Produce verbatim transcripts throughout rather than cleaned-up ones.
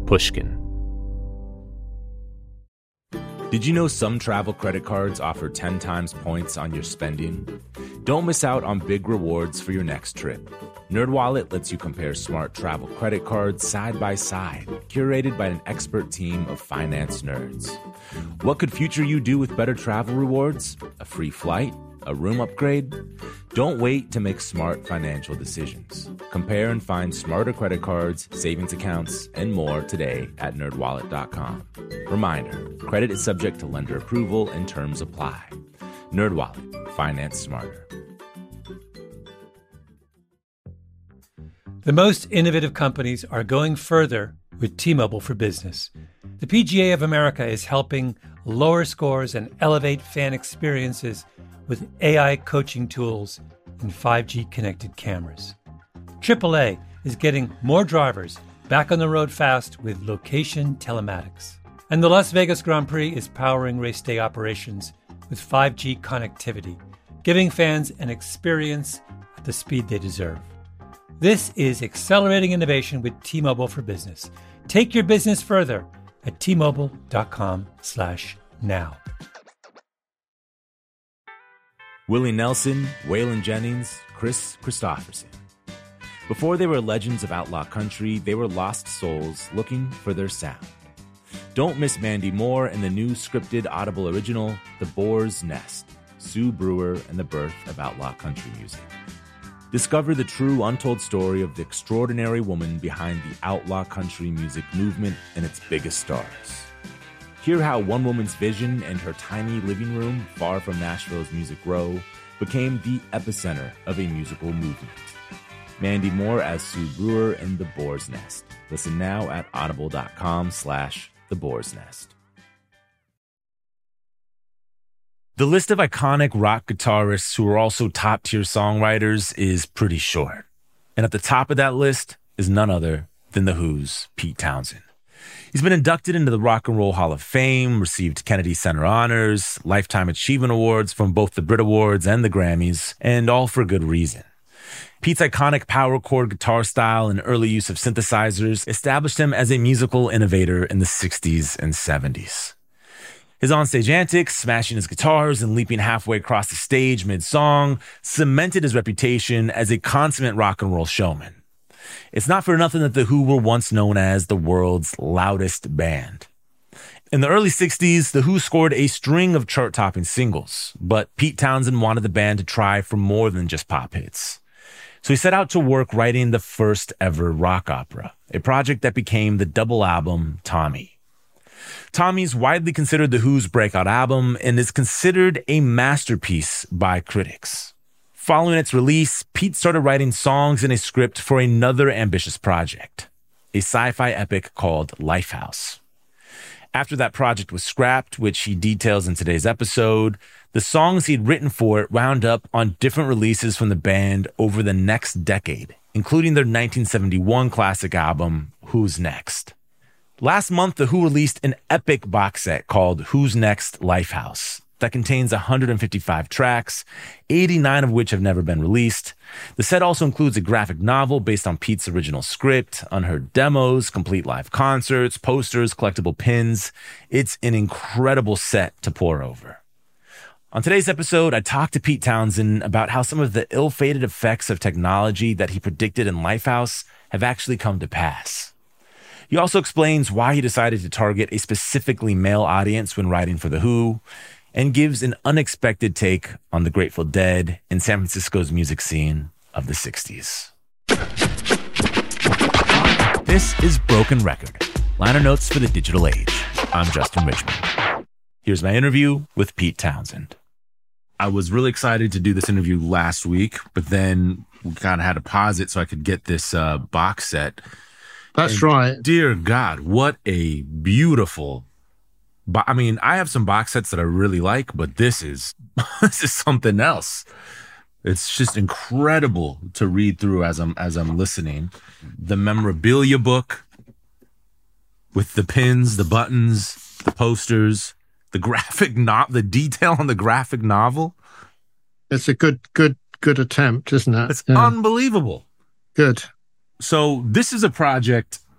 Pushkin. Did you know some travel credit cards offer ten times points on your spending? Don't miss out on big rewards for your next trip. NerdWallet lets you compare smart travel credit cards side by side, curated by an expert team of finance nerds. What could future you do with better travel rewards? A free flight? A room upgrade? Don't wait to make smart financial decisions. Compare and find smarter credit cards, savings accounts, and more today at nerd wallet dot com. Reminder, credit is subject to lender approval and terms apply. NerdWallet, finance smarter. The most innovative companies are going further with T-Mobile for Business. The P G A of America is helping lower scores and elevate fan experiences with A I coaching tools and five G connected cameras. triple A is getting more drivers back on the road fast with location telematics. And the Las Vegas Grand Prix is powering race day operations with five G connectivity, giving fans an experience at the speed they deserve. This is accelerating innovation with T-Mobile for Business. Take your business further at T-Mobile.com slash now. Willie Nelson, Waylon Jennings, Chris Christopherson. Before they were legends of outlaw country, they were lost souls looking for their sound. Don't miss Mandy Moore in the new scripted Audible original, The Boar's Nest, Sue Brewer and the Birth of Outlaw Country Music. Discover the true untold story of the extraordinary woman behind the outlaw country music movement and its biggest stars. Hear how one woman's vision and her tiny living room, far from Nashville's Music Row, became the epicenter of a musical movement. Mandy Moore as Sue Brewer in The Boar's Nest. Listen now at audible.com slash The Boar's Nest. The list of iconic rock guitarists who are also top-tier songwriters is pretty short. And at the top of that list is none other than The Who's Pete Townshend. He's been inducted into the Rock and Roll Hall of Fame, received Kennedy Center honors, Lifetime Achievement Awards from both the Brit Awards and the Grammys, and all for good reason. Pete's iconic power chord guitar style and early use of synthesizers established him as a musical innovator in the sixties and seventies. His onstage antics, smashing his guitars and leaping halfway across the stage mid-song, cemented his reputation as a consummate rock and roll showman. It's not for nothing that The Who were once known as the world's loudest band. In the early sixties, The Who scored a string of chart-topping singles, but Pete Townshend wanted the band to try for more than just pop hits. So he set out to work writing the first ever rock opera, a project that became the double album Tommy. Tommy's widely considered The Who's breakout album and is considered a masterpiece by critics. Following its release, Pete started writing songs and a script for another ambitious project, a sci-fi epic called Lifehouse. After that project was scrapped, which he details in today's episode, the songs he'd written for it wound up on different releases from the band over the next decade, including their nineteen seventy-one classic album, Who's Next? Last month, The Who released an epic box set called Who's Next? Lifehouse that contains one hundred fifty-five tracks, eighty-nine of which have never been released. The set also includes a graphic novel based on Pete's original script, unheard demos, complete live concerts, posters, collectible pins. It's an incredible set to pore over. On today's episode, I talked to Pete Townshend about how some of the ill-fated effects of technology that he predicted in Lifehouse have actually come to pass. He also explains why he decided to target a specifically male audience when writing for The Who, and gives an unexpected take on the Grateful Dead and San Francisco's music scene of the sixties. This is Broken Record, liner notes for the digital age. I'm Justin Richmond. Here's my interview with Pete Townshend. I was really excited to do this interview last week, but then we kind of had to pause it so I could get this uh, box set. That's and right. Dear God, what a beautiful... Bo- I mean, I have some box sets that I really like, but this is this is something else. It's just incredible to read through as I'm as I'm listening. The memorabilia book with the pins, the buttons, the posters, the graphic no- the detail on the graphic novel. It's a good, good, good attempt, isn't it? It's yeah. unbelievable. Good. So this is a project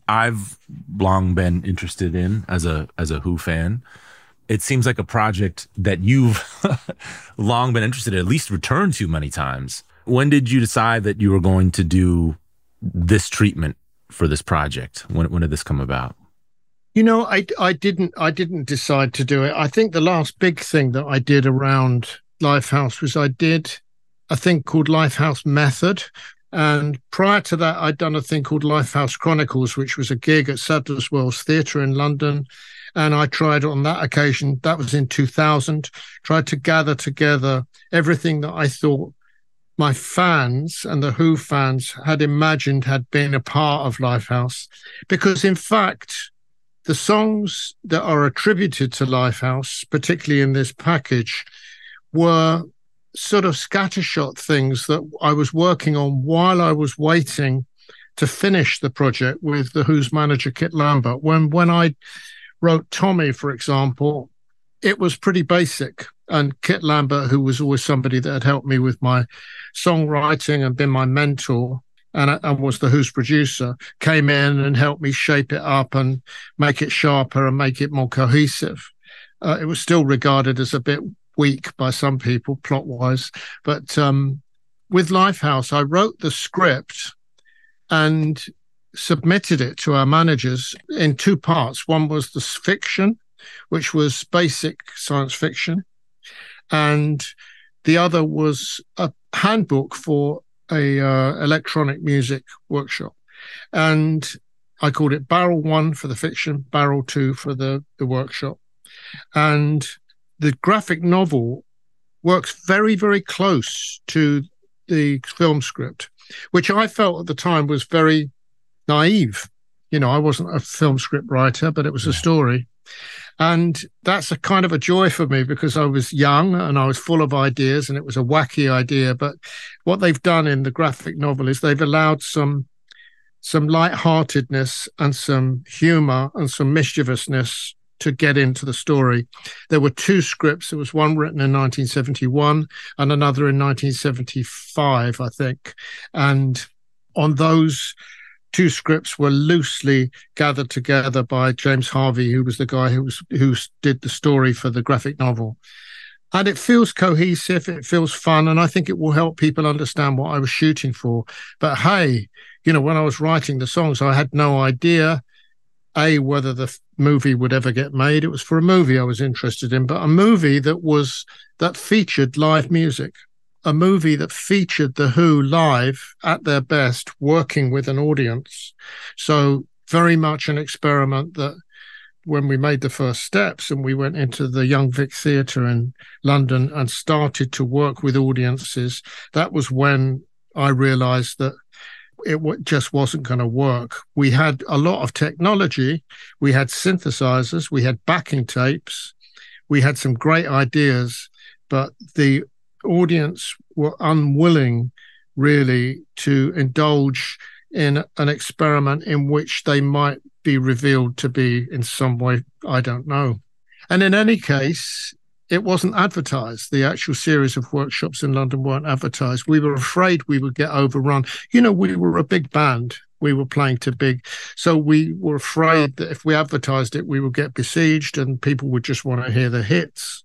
I've long been interested in as a as a Who fan. It seems like a project that you've long been interested in, at least returned to many times. When did you decide that you were going to do this treatment for this project? When when did this come about? You know, I, I didn't I didn't decide to do it. I think the last big thing that I did around Lifehouse was I did a thing called Lifehouse Method. And prior to that, I'd done a thing called Lifehouse Chronicles, which was a gig at Sadler's Wells Theatre in London. And I tried on that occasion, that was in two thousand, tried to gather together everything that I thought my fans and the Who fans had imagined had been a part of Lifehouse. Because in fact, the songs that are attributed to Lifehouse, particularly in this package, were sort of scattershot things that I was working on while I was waiting to finish the project with the Who's manager, Kit Lambert. When when I wrote Tommy, for example, it was pretty basic. And Kit Lambert, who was always somebody that had helped me with my songwriting and been my mentor, and, and was the Who's producer, came in and helped me shape it up and make it sharper and make it more cohesive. Uh, it was still regarded as a bit weak by some people, plot-wise. But um, with Lifehouse, I wrote the script and submitted it to our managers in two parts. One was the fiction, which was basic science fiction, and the other was a handbook for a uh, electronic music workshop. And I called it Barrel One for the fiction, Barrel Two for the, the workshop. And the graphic novel works very, very close to the film script, which I felt at the time was very naive. You know, I wasn't a film script writer, but it was yeah. a story. And that's a kind of a joy for me because I was young and I was full of ideas and it was a wacky idea. But what they've done in the graphic novel is they've allowed some some lightheartedness and some humor and some mischievousness to get into the story. There were two scripts. There was one written in nineteen seventy-one and another in nineteen seventy-five, I think. And on those two scripts were loosely gathered together by James Harvey, who was the guy who was who did the story for the graphic novel. And it feels cohesive, it feels fun, and I think it will help people understand what I was shooting for. But hey, you know, when I was writing the songs, I had no idea, A, whether the movie would ever get made. It was for a movie I was interested in, but a movie that was that featured live music. A movie that featured the Who live at their best, working with an audience. So very much an experiment that when we made the first steps and we went into the Young Vic Theatre in London and started to work with audiences, that was when I realized that it just wasn't going to work. We had a lot of technology. We had synthesizers. We had backing tapes. We had some great ideas, but the audience were unwilling really to indulge in an experiment in which they might be revealed to be in some way, I don't know. And in any case, it wasn't advertised. The actual series of workshops in London weren't advertised. We were afraid we would get overrun. You know, we were a big band. We were playing to big. So we were afraid that if we advertised it, we would get besieged and people would just want to hear the hits.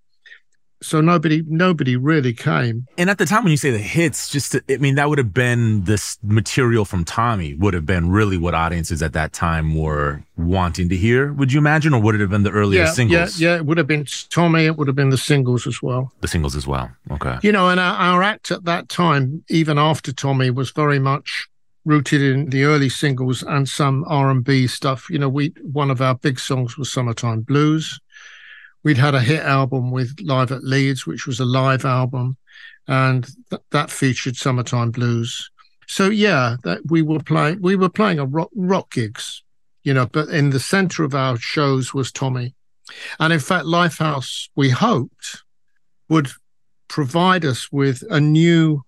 So nobody nobody really came. And at the time when you say the hits, just to, I mean, that would have been this material from Tommy would have been really what audiences at that time were wanting to hear, would you imagine? Or would it have been the earlier yeah, singles? Yeah, yeah, it would have been Tommy. It would have been the singles as well. The singles as well. Okay. You know, and our, our act at that time, even after Tommy, was very much rooted in the early singles and some R and B stuff. You know, we one of our big songs was Summertime Blues. We'd had a hit album with Live at Leeds, which was a live album, and th- that featured Summertime Blues. So yeah, that we were playing we were playing a rock, rock gigs, you know, but in the center of our shows was Tommy. And in fact, Lifehouse, we hoped, would provide us with a new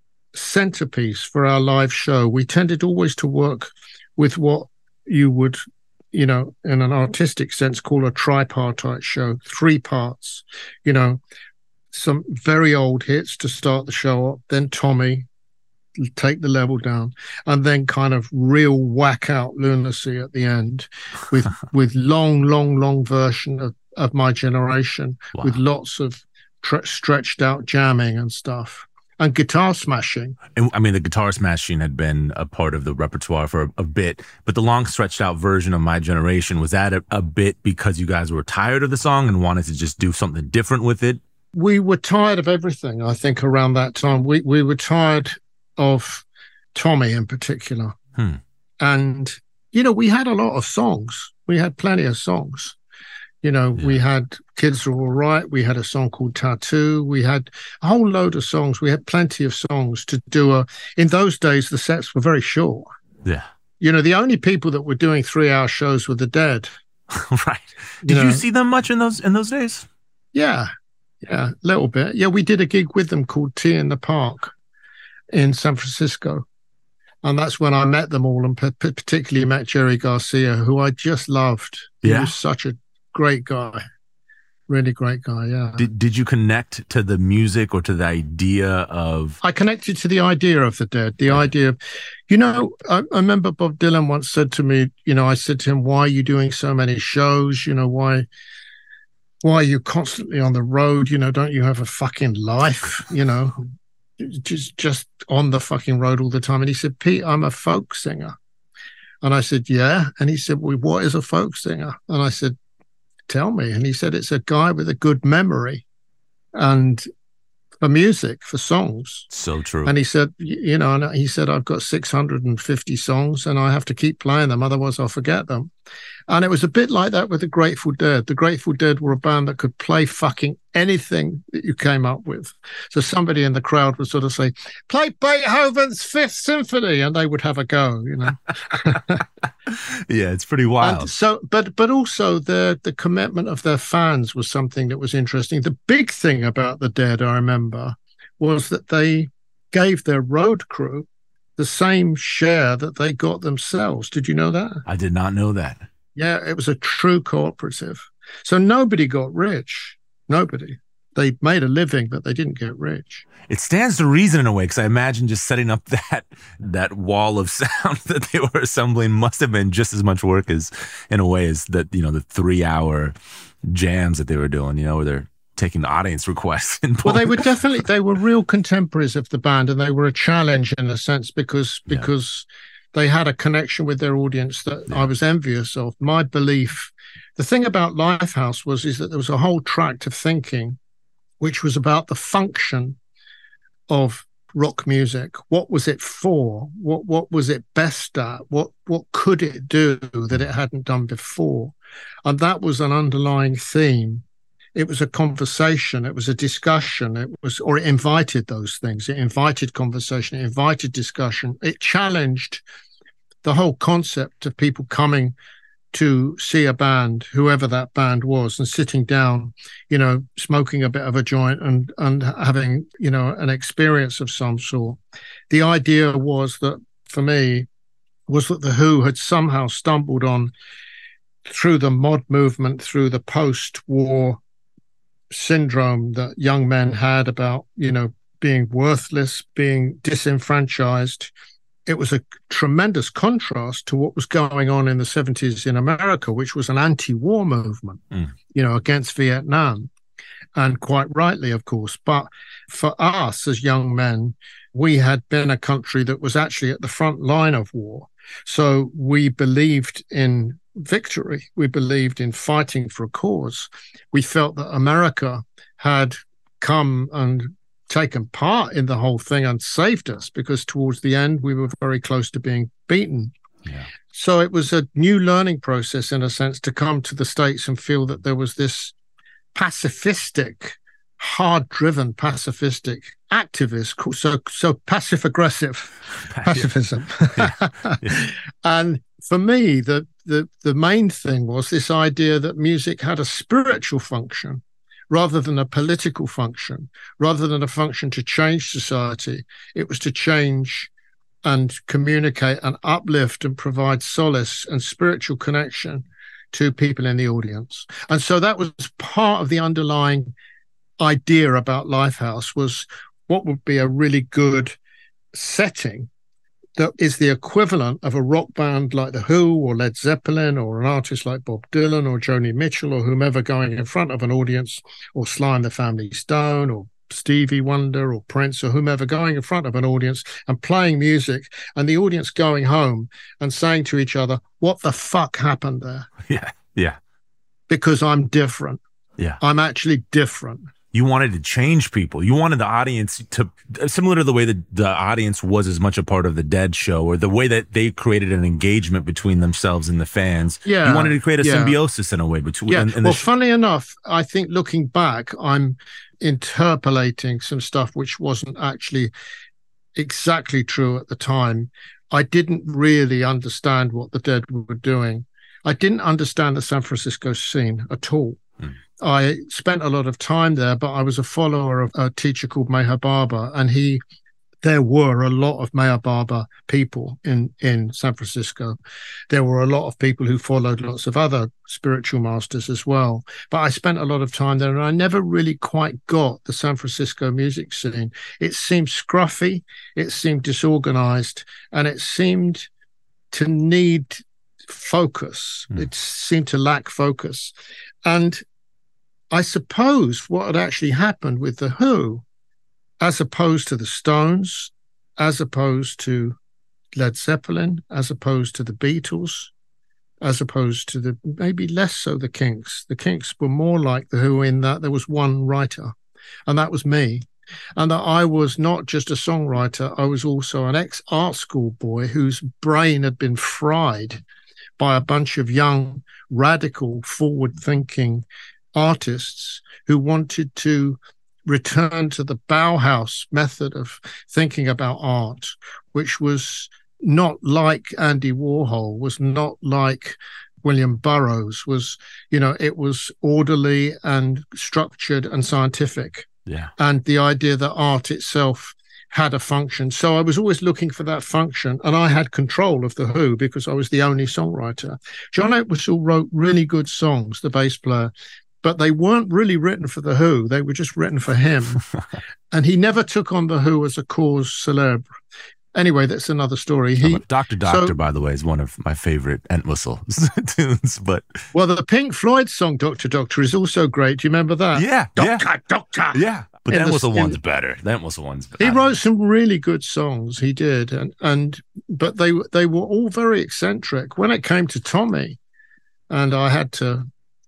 centerpiece for our live show. We tended always to work with what you would, you know, in an artistic sense, call a tripartite show, three parts, you know, some very old hits to start the show up, then Tommy, take the level down, and then kind of real whack out lunacy at the end with with long, long, long version of, of My Generation, wow. with lots of tre- stretched out jamming and stuff. And guitar smashing. And I mean, the guitar smashing had been a part of the repertoire for a, a bit, but the long stretched out version of My Generation, was that a, a bit because you guys were tired of the song and wanted to just do something different with it? We were tired of everything, I think, around that time. We we were tired of Tommy in particular. Hmm. And, you know, we had a lot of songs. We had plenty of songs. You know, yeah. we had Kids Are All Right. We had a song called Tattoo. We had a whole load of songs. We had plenty of songs to do. A, in those days, the sets were very short. Yeah. You know, the only people that were doing three-hour shows were the Dead. Right. Did you, know? you see them much in those in those days? Yeah. Yeah, a little bit. Yeah, we did a gig with them called Tea in the Park in San Francisco. And that's when I met them all, and p- particularly met Jerry Garcia, who I just loved. He yeah. was such a great guy. Really great guy, yeah. Did Did you connect to the music or to the idea of... I connected to the idea of the Dead, the yeah. idea of... You know, I, I remember Bob Dylan once said to me, you know, I said to him, why are you doing so many shows? You know, why... Why are you constantly on the road? You know, don't you have a fucking life? You know, just just on the fucking road all the time. And he said, Pete, I'm a folk singer. And I said, yeah. And he said, well, what is a folk singer? And I said, tell me. And he said, it's a guy with a good memory and for music, for songs. So true. And he said, you know, and he said, I've got six hundred fifty songs and I have to keep playing them, otherwise I'll forget them. And it was a bit like that with the Grateful Dead. The Grateful Dead were a band that could play fucking anything that you came up with. So somebody in the crowd would sort of say, play Beethoven's Fifth Symphony, and they would have a go, you know. Yeah, it's pretty wild. And so, but but also the the commitment of their fans was something that was interesting. The big thing about the Dead, I remember, was that they gave their road crew the same share that they got themselves. Did you know that? I did not know that. Yeah, it was a true cooperative. So nobody got rich. Nobody. They made a living, but they didn't get rich. It stands to reason in a way, because I imagine just setting up that that wall of sound that they were assembling must have been just as much work as, in a way, as that, you know, the three-hour jams that they were doing, you know, where they're taking the audience requests. And well, they were definitely, they were real contemporaries of the band, and they were a challenge in a sense because because yeah. they had a connection with their audience that yeah. I was envious of. My belief, the thing about Lifehouse was is that there was a whole tract of thinking which was about the function of rock music. What was it for? What what was it best at? What what could it do that it hadn't done before? And that was an underlying theme. It was a conversation. It was a discussion. It was, or it invited those things. It invited conversation. It invited discussion. It challenged the whole concept of people coming to see a band, whoever that band was, and sitting down, you know, smoking a bit of a joint and and having, you know, an experience of some sort. The idea was that, for me, was that The Who had somehow stumbled on, through the mod movement, through the post-war syndrome that young men had about, you know, being worthless, being disenfranchised. It was a tremendous contrast to what was going on in the seventies in America, which was an anti-war movement, mm. you know, against Vietnam. And quite rightly, of course. But for us as young men, we had been a country that was actually at the front line of war. So we believed in victory. We believed in fighting for a cause. We felt that America had come and taken part in the whole thing and saved us, because towards the end we were very close to being beaten. Yeah. So it was a new learning process, in a sense, to come to the States and feel that there was this pacifistic, hard-driven pacifistic activist, so so passive-aggressive pacifism. Yeah. Yeah. And for me, the, the the main thing was this idea that music had a spiritual function rather than a political function, rather than a function to change society. It was to change and communicate and uplift and provide solace and spiritual connection to people in the audience. And so that was part of the underlying idea about Lifehouse, was what would be a really good setting that is the equivalent of a rock band like The Who or Led Zeppelin or an artist like Bob Dylan or Joni Mitchell or whomever going in front of an audience, or Sly and the Family Stone or Stevie Wonder or Prince or whomever going in front of an audience and playing music, and the audience going home and saying to each other, what the fuck happened there? Yeah, yeah. Because I'm different. Yeah. I'm actually different. You wanted to change people. You wanted the audience to, similar to the way that the audience was as much a part of the Dead show, or the way that they created an engagement between themselves and the fans. Yeah, you wanted to create a yeah. symbiosis in a way between. Yeah. And, and well, sh- funny enough, I think looking back, I'm interpolating some stuff which wasn't actually exactly true at the time. I didn't really understand what the Dead were doing. I didn't understand the San Francisco scene at all. Hmm. I spent a lot of time there, but I was a follower of a teacher called Meher Baba, and he, there were a lot of Meher Baba people in, in San Francisco. There were a lot of people who followed lots of other spiritual masters as well. But I spent a lot of time there, and I never really quite got the San Francisco music scene. It seemed scruffy, it seemed disorganized, and it seemed to need focus. Mm. It seemed to lack focus. And I suppose what had actually happened with The Who, as opposed to the Stones, as opposed to Led Zeppelin, as opposed to the Beatles, as opposed to the, maybe less so the Kinks. The Kinks were more like The Who in that there was one writer, and that was me. And that I was not just a songwriter, I was also an ex-art school boy whose brain had been fried by a bunch of young, radical, forward-thinking artists who wanted to return to the Bauhaus method of thinking about art, which was not like Andy Warhol, was not like William Burroughs, was, you know, it was orderly and structured and scientific. Yeah. And the idea that art itself had a function. So I was always looking for that function, and I had control of The Who because I was the only songwriter. John Entwistle wrote really good songs, the bass player, but they weren't really written for The Who. They were just written for him. And he never took on The Who as a cause célèbre. Anyway, that's another story. He, Doctor Doctor, so, by the way, is one of my favorite Entwistle tunes. But well, the Pink Floyd song Doctor Doctor is also great. Do you remember that? Yeah, Doctor yeah. Doctor. Yeah, but the Entwistle the, one's in, better. The Entwistle one's better. He wrote some really good songs. He did, and and but they they were all very eccentric. When it came to Tommy, and I had to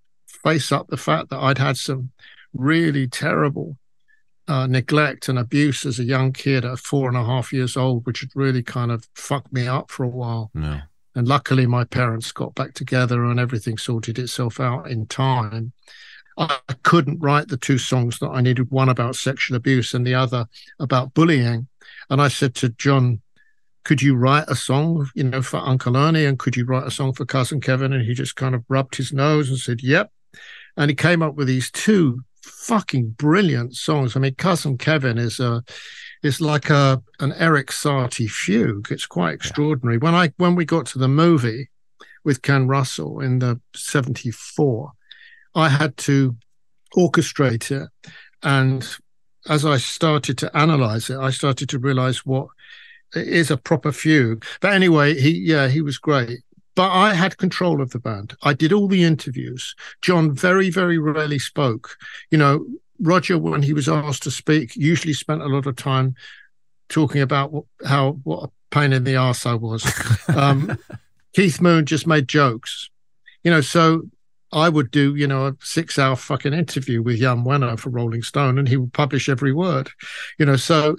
face up the fact that I'd had some really terrible uh, neglect and abuse as a young kid at four and a half years old, which had really kind of fucked me up for a while. No. And luckily my parents got back together and everything sorted itself out in time. I couldn't write the two songs that I needed, one about sexual abuse and the other about bullying. And I said to John, could you write a song, you know, for Uncle Ernie, and could you write a song for Cousin Kevin? And he just kind of rubbed his nose and said, yep. And he came up with these two fucking brilliant songs. I mean, Cousin Kevin is a is like a an Eric Satie fugue. It's quite extraordinary. Yeah. When I when we got to the movie with Ken Russell in the seventy-four, I had to orchestrate it. And as I started to analyze it, I started to realize what is a proper fugue. But anyway, he yeah, he was great. But I had control of the band. I did all the interviews. John very, very rarely spoke. You know, Roger, when he was asked to speak, usually spent a lot of time talking about what, how what a pain in the arse I was. Um, Keith Moon just made jokes. You know, so I would do, you know, a six-hour fucking interview with Jan Wenner for Rolling Stone, and he would publish every word. You know, so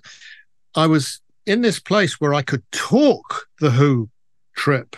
I was in this place where I could talk the Who trip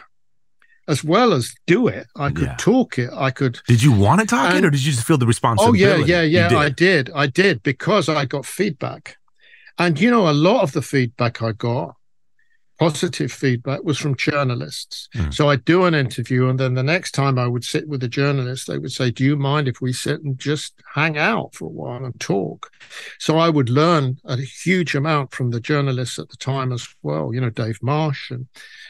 as well as do it. I could yeah. talk it. I could. Did you want to talk and, it, or did you just feel the responsibility? Oh, yeah, yeah, yeah. Did. I did. I did because I got feedback. And, you know, a lot of the feedback I got, positive feedback, was from journalists. Mm. So I'd do an interview, and then the next time I would sit with a journalist, they would say, do you mind if we sit and just hang out for a while and talk? So I would learn a huge amount from the journalists at the time as well. You know, Dave Marsh and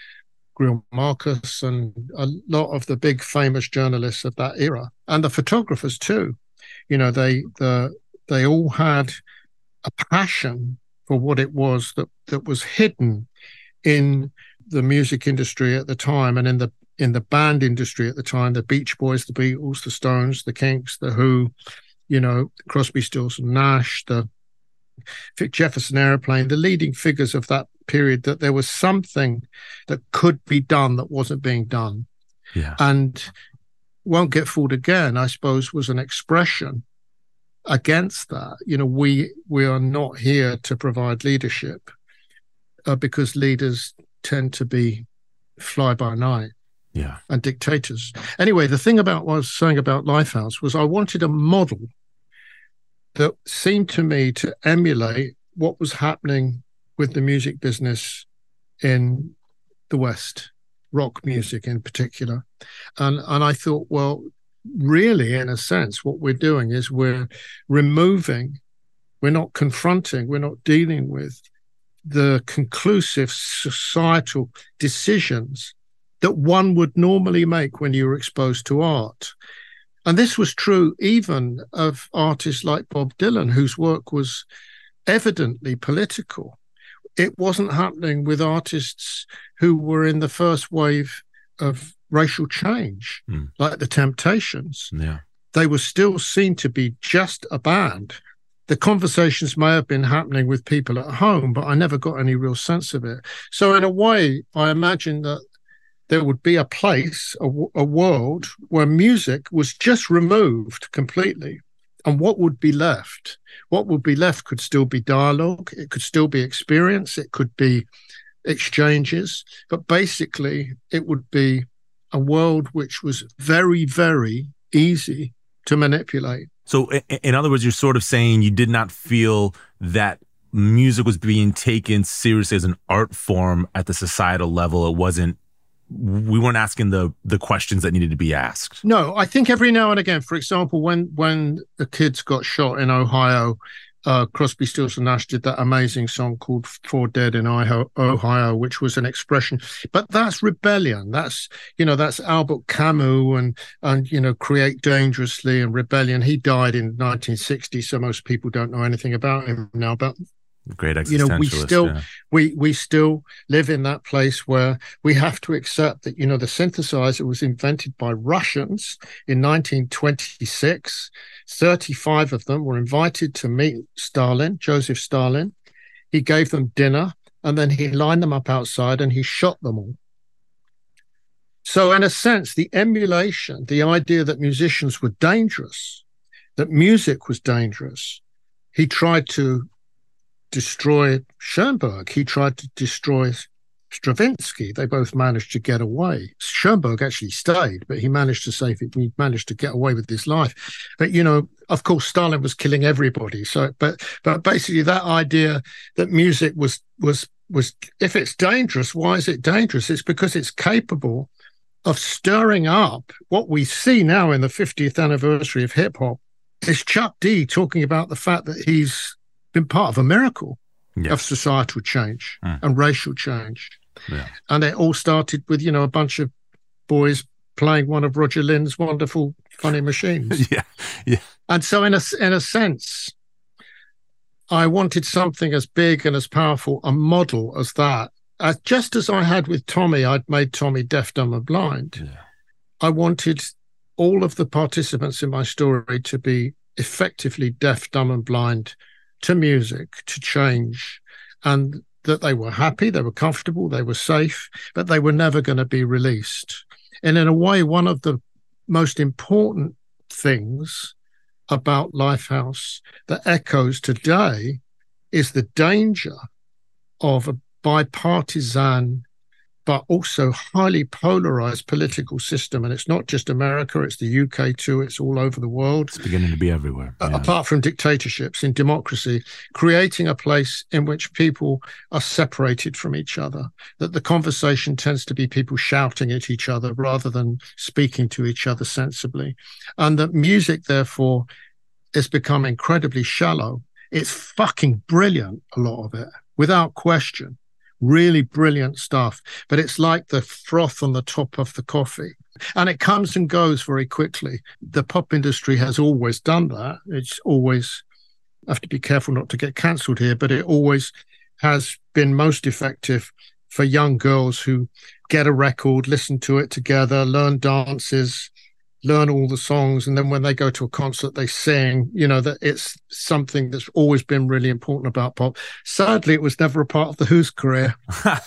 Greil Marcus and a lot of the big famous journalists of that era, and the photographers too. You know, they the they all had a passion for what it was that, that was hidden in the music industry at the time and in the in the band industry at the time, the Beach Boys, the Beatles, the Stones, the Kinks, the Who, you know, Crosby, Stills and Nash, the Vic Jefferson Airplane, the leading figures of that period, that there was something that could be done that wasn't being done. Yeah. And Won't Get Fooled Again, I suppose, was an expression against that. You know, we we are not here to provide leadership uh, because leaders tend to be fly by night. Yeah. And dictators. Anyway, the thing about what I was saying about Lifehouse was I wanted a model that seemed to me to emulate what was happening with the music business in the West, rock music in particular. And and I thought, well, really, in a sense, what we're doing is we're removing, we're not confronting, we're not dealing with the conclusive societal decisions that one would normally make when you were exposed to art. And this was true even of artists like Bob Dylan, whose work was evidently political. It wasn't happening with artists who were in the first wave of racial change, mm. like the Temptations. Yeah. They were still seen to be just a band. The conversations may have been happening with people at home, but I never got any real sense of it. So in a way, I imagine that there would be a place, a, a world where music was just removed completely. And what would be left? What would be left could still be dialogue. It could still be experience. It could be exchanges. But basically, it would be a world which was very, very easy to manipulate. So in other words, you're sort of saying you did not feel that music was being taken seriously as an art form at the societal level. It wasn't, we weren't asking the the questions that needed to be asked. No, I think every now and again, for example, when when the kids got shot in Ohio, uh, Crosby, Stills and Nash did that amazing song called Four Dead in Ohio, which was an expression. But that's rebellion. That's, you know, that's Albert Camus and, and you know, Create Dangerously and Rebellion. He died in nineteen sixty, so most people don't know anything about him now. But great existentialist. You know, we still yeah. we we still live in that place where we have to accept that, you know, the synthesizer was invented by Russians in nineteen twenty-six. thirty-five of them were invited to meet Stalin, Joseph Stalin. He gave them dinner and then he lined them up outside and he shot them all. So in a sense, the emulation, the idea that musicians were dangerous, that music was dangerous, he tried to destroy Schoenberg. He tried to destroy Stravinsky. They both managed to get away. Schoenberg actually stayed, but he managed to save it. He managed to get away with his life. But, you know, of course, Stalin was killing everybody. So, but but basically that idea that music was, was, was, if it's dangerous, why is it dangerous? It's because it's capable of stirring up what we see now in the fiftieth anniversary of hip hop. Is Chuck D talking about the fact that he's been part of a miracle yeah. of societal change mm. and racial change. Yeah. And it all started with, you know, a bunch of boys playing one of Roger Lynn's wonderful, funny machines. yeah, yeah. And so in a, in a sense, I wanted something as big and as powerful a model as that. As, just as I had with Tommy, I'd made Tommy deaf, dumb and blind. Yeah. I wanted all of the participants in my story to be effectively deaf, dumb and blind to music, to change, and that they were happy, they were comfortable, they were safe, but they were never going to be released. And in a way, one of the most important things about Lifehouse that echoes today is the danger of a bipartisan but also highly polarized political system. And it's not just America, it's the U K too, it's all over the world. It's beginning to be everywhere. Uh, yeah. Apart from dictatorships, in democracy, creating a place in which people are separated from each other, that the conversation tends to be people shouting at each other rather than speaking to each other sensibly. And that music, therefore, has become incredibly shallow. It's fucking brilliant, a lot of it, without question. Really brilliant stuff, but it's like the froth on the top of the coffee, and it comes and goes very quickly. The pop industry has always done that. It's always I have to be careful not to get cancelled here, but it always has been most effective for young girls who get a record, listen to it together, learn dances, learn all the songs, and then when they go to a concert, they sing. You know, that it's something that's always been really important about pop. Sadly, it was never a part of the Who's career.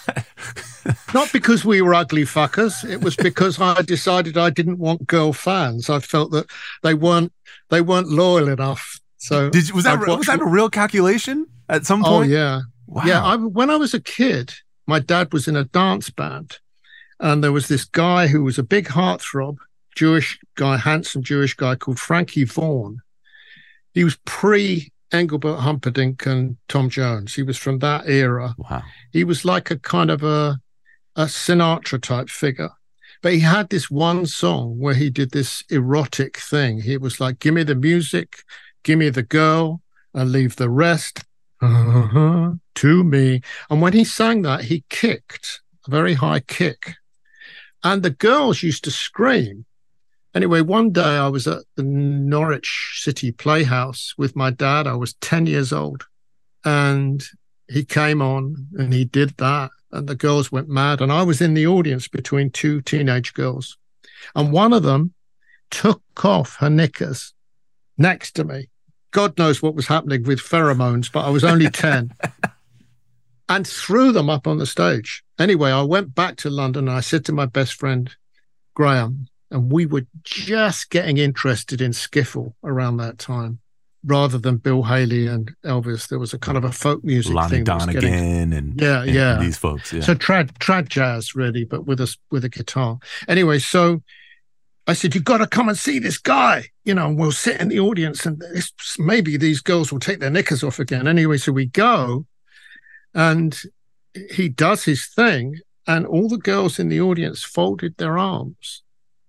Not because we were ugly fuckers. It was because I decided I didn't want girl fans. I felt that they weren't they weren't loyal enough. So Did you, was that was that a real calculation at some point? Oh yeah, wow. yeah. I, when I was a kid, my dad was in a dance band, and there was this guy who was a big heartthrob, Jewish guy, handsome Jewish guy called Frankie Vaughan. He was pre Engelbert Humperdinck and Tom Jones. He was from that era. Wow. He was like a kind of a, a Sinatra type figure. But he had this one song where he did this erotic thing. He was like, give me the music, give me the girl, and leave the rest uh-huh, to me. And when he sang that, he kicked a very high kick. And the girls used to scream. Anyway, one day I was at the Norwich City Playhouse with my dad. I was ten years old. And he came on and he did that. And the girls went mad. And I was in the audience between two teenage girls. And one of them took off her knickers next to me. God knows what was happening with pheromones, but I was only ten. And threw them up on the stage. Anyway, I went back to London and I said to my best friend, Graham, and we were just getting interested in skiffle around that time, rather than Bill Haley and Elvis. There was a kind of a folk music Lonnie thing. Donegan getting, and, yeah, and yeah. these folks. Yeah. So trad, trad jazz, really, but with a, with a guitar. Anyway, so I said, you've got to come and see this guy, you know, and we'll sit in the audience and this, maybe these girls will take their knickers off again. Anyway, so we go and he does his thing and all the girls in the audience folded their arms.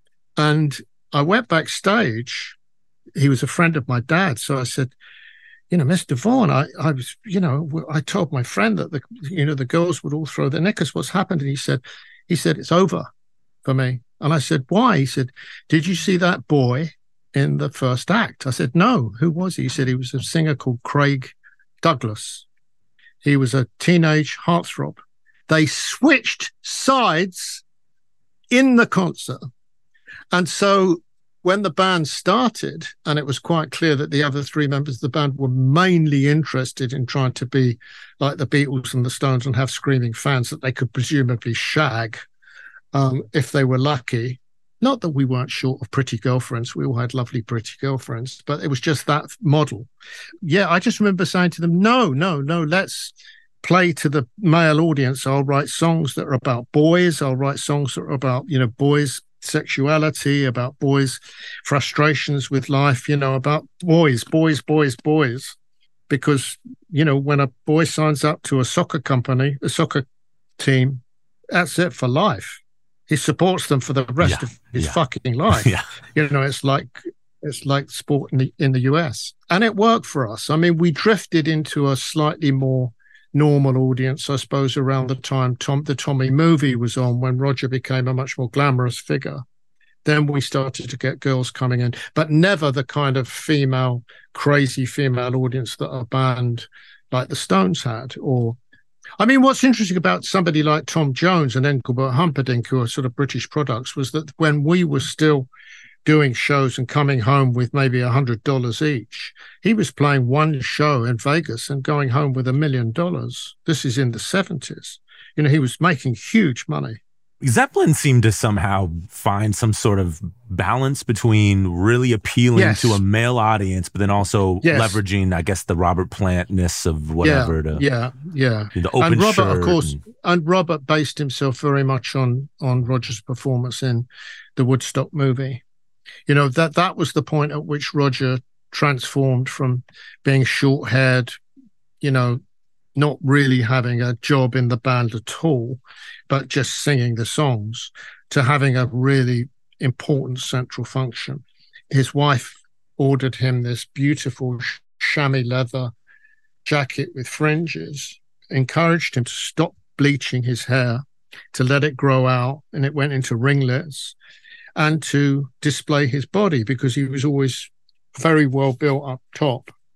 And I went backstage. He was a friend of my dad. So I said, you know, Mister Vaughan, I, I was, you know, I told my friend that the, you know, the girls would all throw their knickers. What's happened? And he said, he said, it's over for me. And I said, why? He said, did you see that boy in the first act? I said, no. Who was he? He said he was a singer called Craig Douglas. He was a teenage heartthrob. They switched sides in the concert. And so when the band started, and it was quite clear that the other three members of the band were mainly interested in trying to be like the Beatles and the Stones and have screaming fans that they could presumably shag um, if they were lucky. Not that we weren't short of pretty girlfriends. We all had lovely pretty girlfriends, but it was just that model. Yeah, I just remember saying to them, no, no, no, let's play to the male audience. I'll write songs that are about boys. I'll write songs that are about, you know, boys' sexuality, about boys' frustrations with life, you know, about boys, boys, boys, boys. Because, you know, when a boy signs up to a soccer company, a soccer team, that's it for life. He supports them for the rest yeah, of his yeah. fucking life. yeah. You know, it's like it's like sport in the in the U S. And it worked for us. I mean, we drifted into a slightly more normal audience, I suppose, around the time Tom the Tommy movie was on, when Roger became a much more glamorous figure. Then we started to get girls coming in, but never the kind of female, crazy female audience that a band like the Stones had. Or, I mean, what's interesting about somebody like Tom Jones and Engelbert Humperdinck, who are sort of British products, was that when we were still doing shows and coming home with maybe a hundred dollars each, he was playing one show in Vegas and going home with a million dollars. This is in the seventies. You know, he was making huge money. Zeppelin seemed to somehow find some sort of balance between really appealing yes. to a male audience, but then also yes. leveraging, I guess, the Robert Plant-ness of whatever. Yeah, to, yeah, yeah. The open and Robert, shirt of course, and, and Robert based himself very much on on Roger's performance in the Woodstock movie. You know, that that was the point at which Roger transformed from being short-haired, you know, not really having a job in the band at all, but just singing the songs, to having a really important central function. His wife ordered him this beautiful chamois leather jacket with fringes, encouraged him to stop bleaching his hair, to let it grow out, and it went into ringlets, and to display his body, because he was always very well built up top.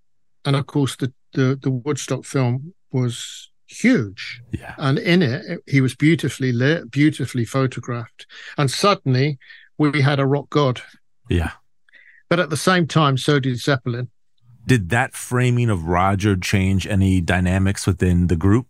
And of course, the, the, the Woodstock film was huge. Yeah. And in it, he was beautifully lit, beautifully photographed. And suddenly we had a rock god. Yeah. But at the same time, so did Zeppelin. Did that framing of Roger change any dynamics within the group?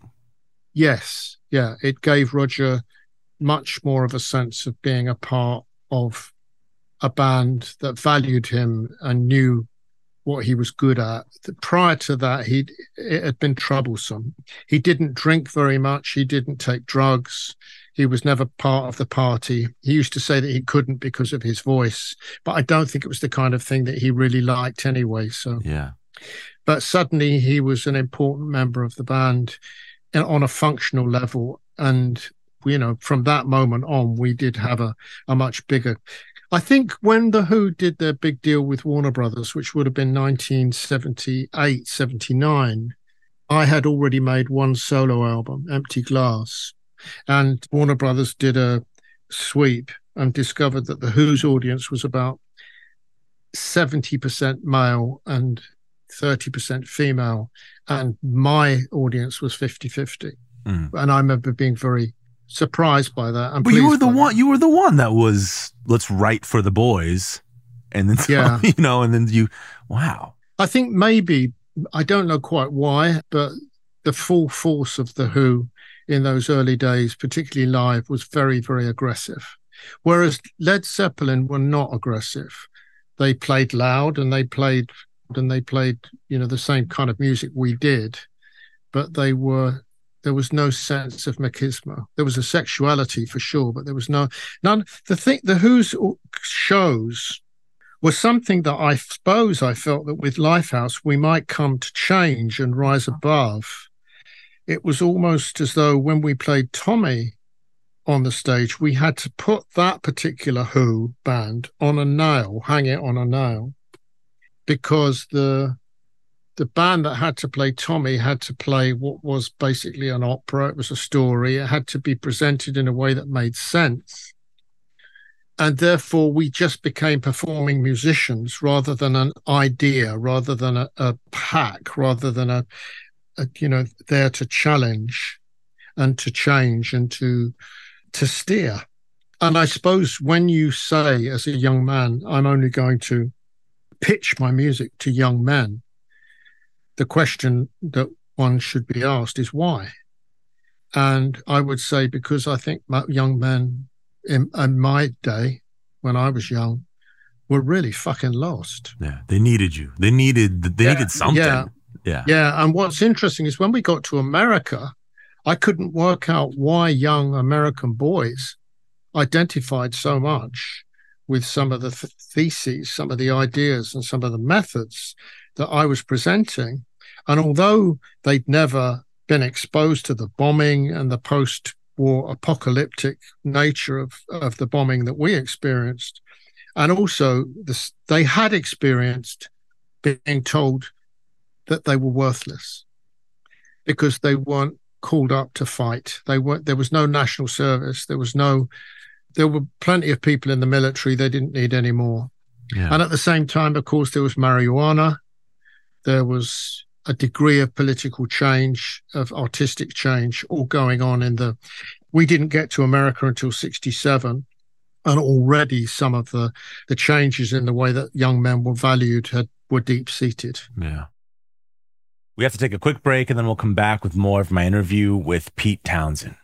Yes. Yeah. It gave Roger much more of a sense of being a part of a band that valued him and knew what he was good at. Prior to that, he it had been troublesome. He didn't drink very much. He didn't take drugs. He was never part of the party. He used to say that he couldn't because of his voice, but I don't think it was the kind of thing that he really liked anyway. So, yeah. But suddenly he was an important member of the band on a functional level. And, you know, from that moment on, we did have a, a much bigger... I think when The Who did their big deal with Warner Brothers, which would have been nineteen seventy-eight, seventy-nine, I had already made one solo album, Empty Glass. And Warner Brothers did a sweep and discovered that The Who's audience was about seventy percent male and thirty percent female. And my audience was fifty-fifty. Mm. And I remember being very surprised by that. I'm but you were the one. That. You were the one that was, let's write for the boys, and then yeah, you know, and then you, wow. I think maybe I don't know quite why, but the full force of The Who in those early days, particularly live, was very, very aggressive. Whereas Led Zeppelin were not aggressive. They played loud and they played and they played, you know, the same kind of music we did, but they were. There was no sense of machismo. There was a sexuality for sure, but there was no none. The thing, the Who's shows was something that I suppose I felt that with Lifehouse we might come to change and rise above. It was almost as though when we played Tommy on the stage, we had to put that particular Who band on a nail, hang it on a nail, because the the band that had to play Tommy had to play what was basically an opera. It was a story. It had to be presented in a way that made sense. And therefore, we just became performing musicians rather than an idea, rather than a, a pack, rather than a, a, you know, there to challenge and to change and to to steer. And I suppose when you say, as a young man, I'm only going to pitch my music to young men, the question that one should be asked is why? And I would say because I think young men in, in my day, when I was young, were really fucking lost. Yeah, they needed you. They needed they yeah, needed something. Yeah, yeah. Yeah, and what's interesting is when we got to America, I couldn't work out why young American boys identified so much with some of the th- theses, some of the ideas, and some of the methods that I was presenting. And although they'd never been exposed to the bombing and the post-war apocalyptic nature of, of the bombing that we experienced, and also this, they had experienced being told that they were worthless because they weren't called up to fight. They weren't. There was no national service. There was no. There were plenty of people in the military. They didn't need any more. Yeah. And at the same time, of course, there was marijuana. There was a degree of political change, of artistic change, all going on in the... We didn't get to America until sixty-seven, and already some of the, the changes in the way that young men were valued had, were deep-seated. Yeah. We have to take a quick break, and then we'll come back with more of my interview with Pete Townshend.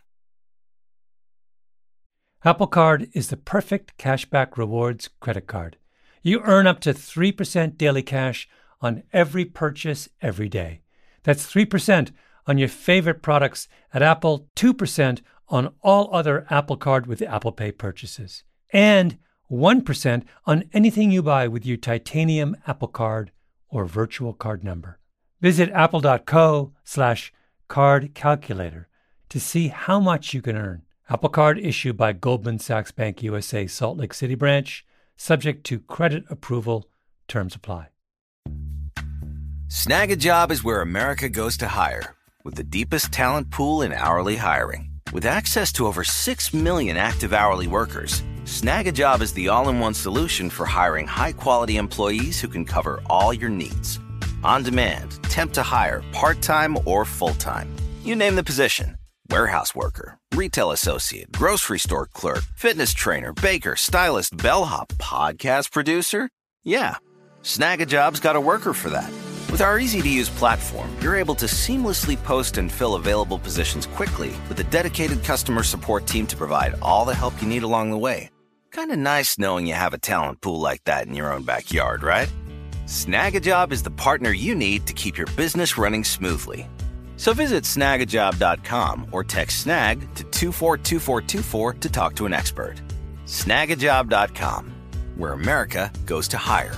Apple Card is the perfect cashback rewards credit card. You earn up to three percent daily cash on every purchase every day. That's three percent on your favorite products at Apple, two percent on all other Apple Card with Apple Pay purchases, and one percent on anything you buy with your titanium Apple Card or virtual card number. Visit apple.co slash card calculator to see how much you can earn. Apple Card issued by Goldman Sachs Bank U S A Salt Lake City branch, subject to credit approval. Terms apply. Snag a Job is where America goes to hire, with the deepest talent pool in hourly hiring. With access to over six million active hourly workers, Snag a Job is the all-in-one solution for hiring high-quality employees who can cover all your needs. On demand, temp to hire, part-time or full-time. You name the position. Warehouse worker, retail associate, grocery store clerk, fitness trainer, baker, stylist, bellhop, podcast producer. Yeah, Snag a Job's got a worker for that. With our easy-to-use platform, you're able to seamlessly post and fill available positions quickly with a dedicated customer support team to provide all the help you need along the way. Kind of nice knowing you have a talent pool like that in your own backyard, right? Snag a Job is the partner you need to keep your business running smoothly. So visit snag a job dot com or text snag to two four two four two four to talk to an expert. snag a job dot com, where America goes to hire.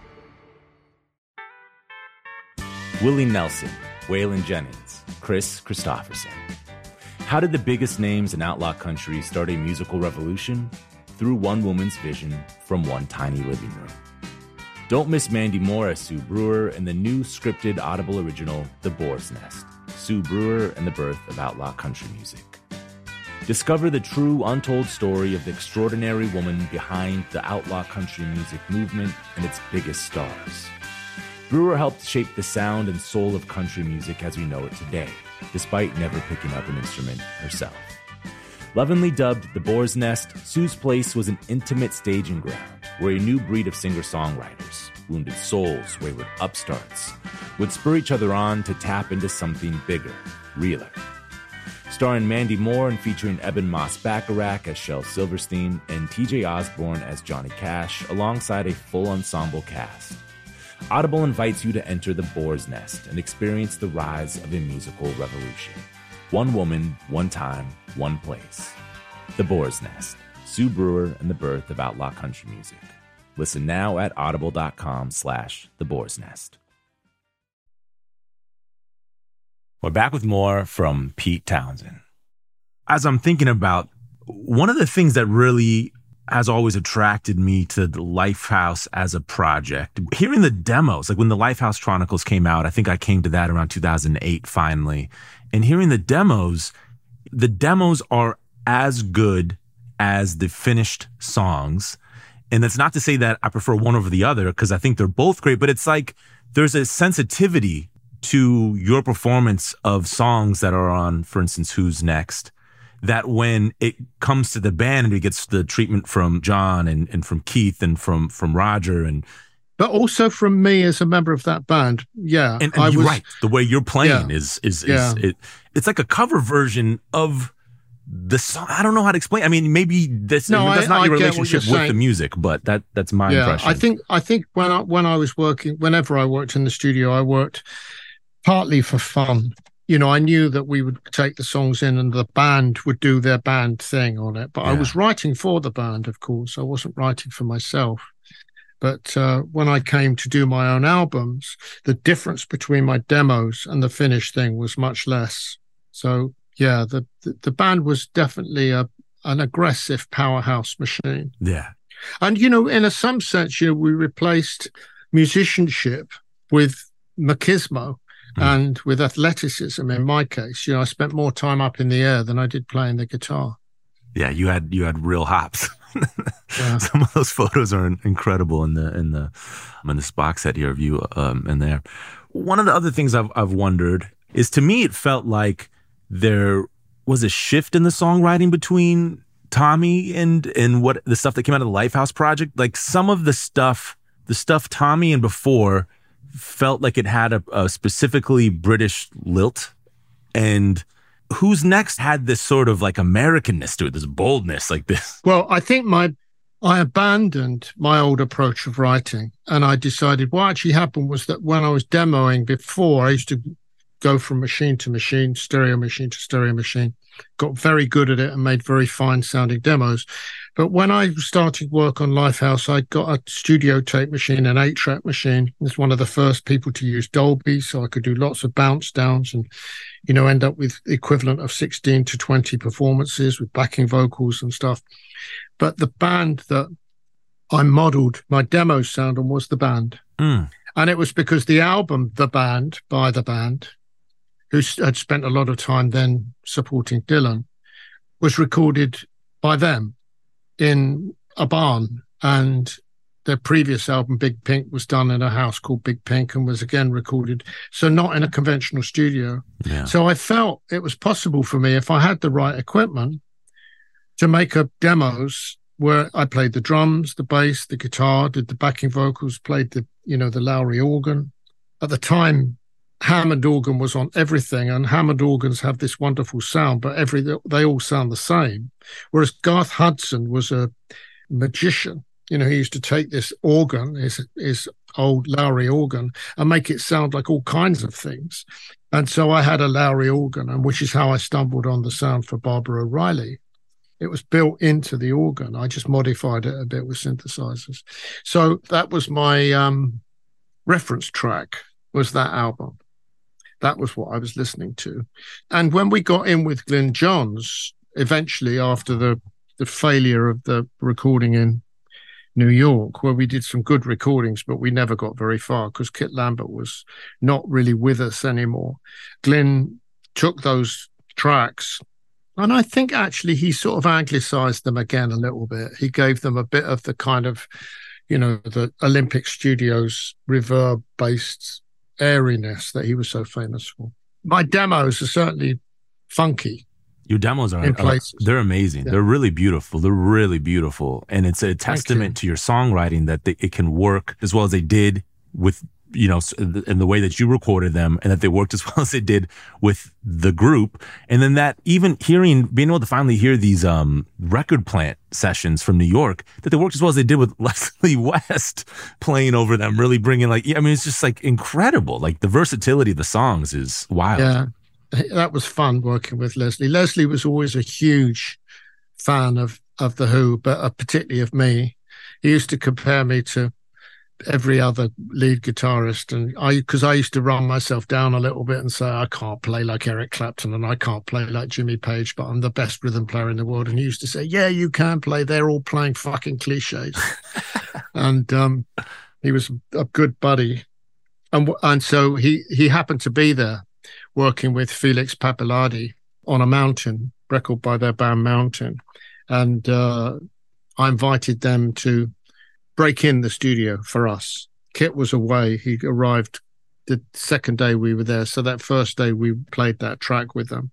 Willie Nelson, Waylon Jennings, Chris Christopherson. How did the biggest names in outlaw country start a musical revolution? Through one woman's vision from one tiny living room. Don't miss Mandy Moore as Sue Brewer in the new scripted Audible original, The Boar's Nest, Sue Brewer and the Birth of Outlaw Country Music. Discover the true, untold story of the extraordinary woman behind the outlaw country music movement and its biggest stars. Brewer helped shape the sound and soul of country music as we know it today, despite never picking up an instrument herself. Lovingly dubbed The Boar's Nest, Sue's Place was an intimate staging ground where a new breed of singer-songwriters, wounded souls, wayward upstarts, would spur each other on to tap into something bigger, realer. Starring Mandy Moore and featuring Eben Moss-Bacharach as Shel Silverstein and T J Osborne as Johnny Cash, alongside a full ensemble cast. Audible invites you to enter The Boar's Nest and experience the rise of a musical revolution. One woman, one time, one place. The Boar's Nest, Sue Brewer and the Birth of Outlaw Country Music. Listen now at audible.com slash The Boar's Nest. We're back with more from Pete Townshend. As I'm thinking about, one of the things that really has always attracted me to the Lifehouse as a project, hearing the demos, like when the Lifehouse Chronicles came out, I think I came to that around two thousand eight finally, and hearing the demos, the demos are as good as the finished songs. And that's not to say that I prefer one over the other, because I think they're both great, but it's like there's a sensitivity to your performance of songs that are on, for instance, Who's Next, that when it comes to the band and it gets the treatment from John and, and from Keith and from from Roger and but also from me as a member of that band. Yeah. And, and I you're was, right. The way you're playing yeah, is is, is yeah. it it's like a cover version of the song. I don't know how to explain. I mean, maybe this no, that's I, not I your relationship with saying. the music, but that that's my yeah, impression. I think I think when I when I was working, whenever I worked in the studio, I worked partly for fun. You know, I knew that we would take the songs in and the band would do their band thing on it. But yeah. I was writing for the band, of course. I wasn't writing for myself. But uh, when I came to do my own albums, the difference between my demos and the finished thing was much less. So, yeah, the the, the band was definitely a an aggressive powerhouse machine. Yeah. And, you know, in a, some sense, you know, we replaced musicianship with machismo. And with athleticism, in my case, you know, I spent more time up in the air than I did playing the guitar. Yeah, you had you had real hops. Yeah. Some of those photos are incredible in the in the in this box set here of you um, in there. One of the other things I've I've wondered is, to me, it felt like there was a shift in the songwriting between Tommy and and what the stuff that came out of the Lifehouse project. Like some of the stuff, the stuff Tommy and before, felt like it had a, a specifically British lilt, and Who's Next had this sort of like Americanness to it, this boldness, like this. Well, I think my I abandoned my old approach of writing, and I decided what actually happened was that when I was demoing before, I used to go from machine to machine, stereo machine to stereo machine, got very good at it and made very fine sounding demos. But when I started work on Lifehouse, I got a studio tape machine, an eight track machine. I was one of the first people to use Dolby, so I could do lots of bounce downs and, you know, end up with the equivalent of sixteen to twenty performances with backing vocals and stuff. But the band that I modeled my demo sound on was the band. Mm. And it was because the album, The Band, by the band, who had spent a lot of time then supporting Dylan, was recorded by them in a barn. And their previous album, Big Pink, was done in a house called Big Pink and was again recorded. So not in a conventional studio. Yeah. So I felt it was possible for me, if I had the right equipment, to make up demos where I played the drums, the bass, the guitar, did the backing vocals, played the, you know, the Lowrey organ. At the time, Hammond organ was on everything, and Hammond organs have this wonderful sound, but every they all sound the same. Whereas Garth Hudson was a magician. You know, he used to take this organ, his, his old Lowrey organ, and make it sound like all kinds of things. And so I had a Lowrey organ, and which is how I stumbled on the sound for Barbara O'Reilly. It was built into the organ. I just modified it a bit with synthesizers. So that was my um, reference track, was that album. That was what I was listening to. And when we got in with Glyn Johns, eventually after the, the failure of the recording in New York, where we did some good recordings, but we never got very far because Kit Lambert was not really with us anymore. Glyn took those tracks, and I think actually he sort of anglicized them again a little bit. He gave them a bit of the kind of, you know, the Olympic Studios reverb-based airiness that he was so famous for. My demos are certainly funky. Your demos are, are they're amazing. Yeah. They're really beautiful. They're really beautiful. And it's a testament to your songwriting that they, it can work as well as they did with, you know, in the way that you recorded them, and that they worked as well as they did with the group. And then that even hearing, being able to finally hear these um, record plant sessions from New York, that they worked as well as they did with Leslie West playing over them, really bringing like, I mean, it's just like incredible. Like the versatility of the songs is wild. Yeah. That was fun working with Leslie. Leslie was always a huge fan of, of The Who, but uh, particularly of me. He used to compare me to every other lead guitarist, and I, because I used to run myself down a little bit and say, I can't play like Eric Clapton and I can't play like Jimmy Page, but I'm the best rhythm player in the world. And he used to say, yeah, you can play. They're all playing fucking cliches. And um, he was a good buddy. And, and so he, he happened to be there, working with Felix Pappalardi on a Mountain record by their band Mountain. And uh, I invited them to break in the studio for us. Kit was away. He arrived the second day we were there. So that first day we played that track with them.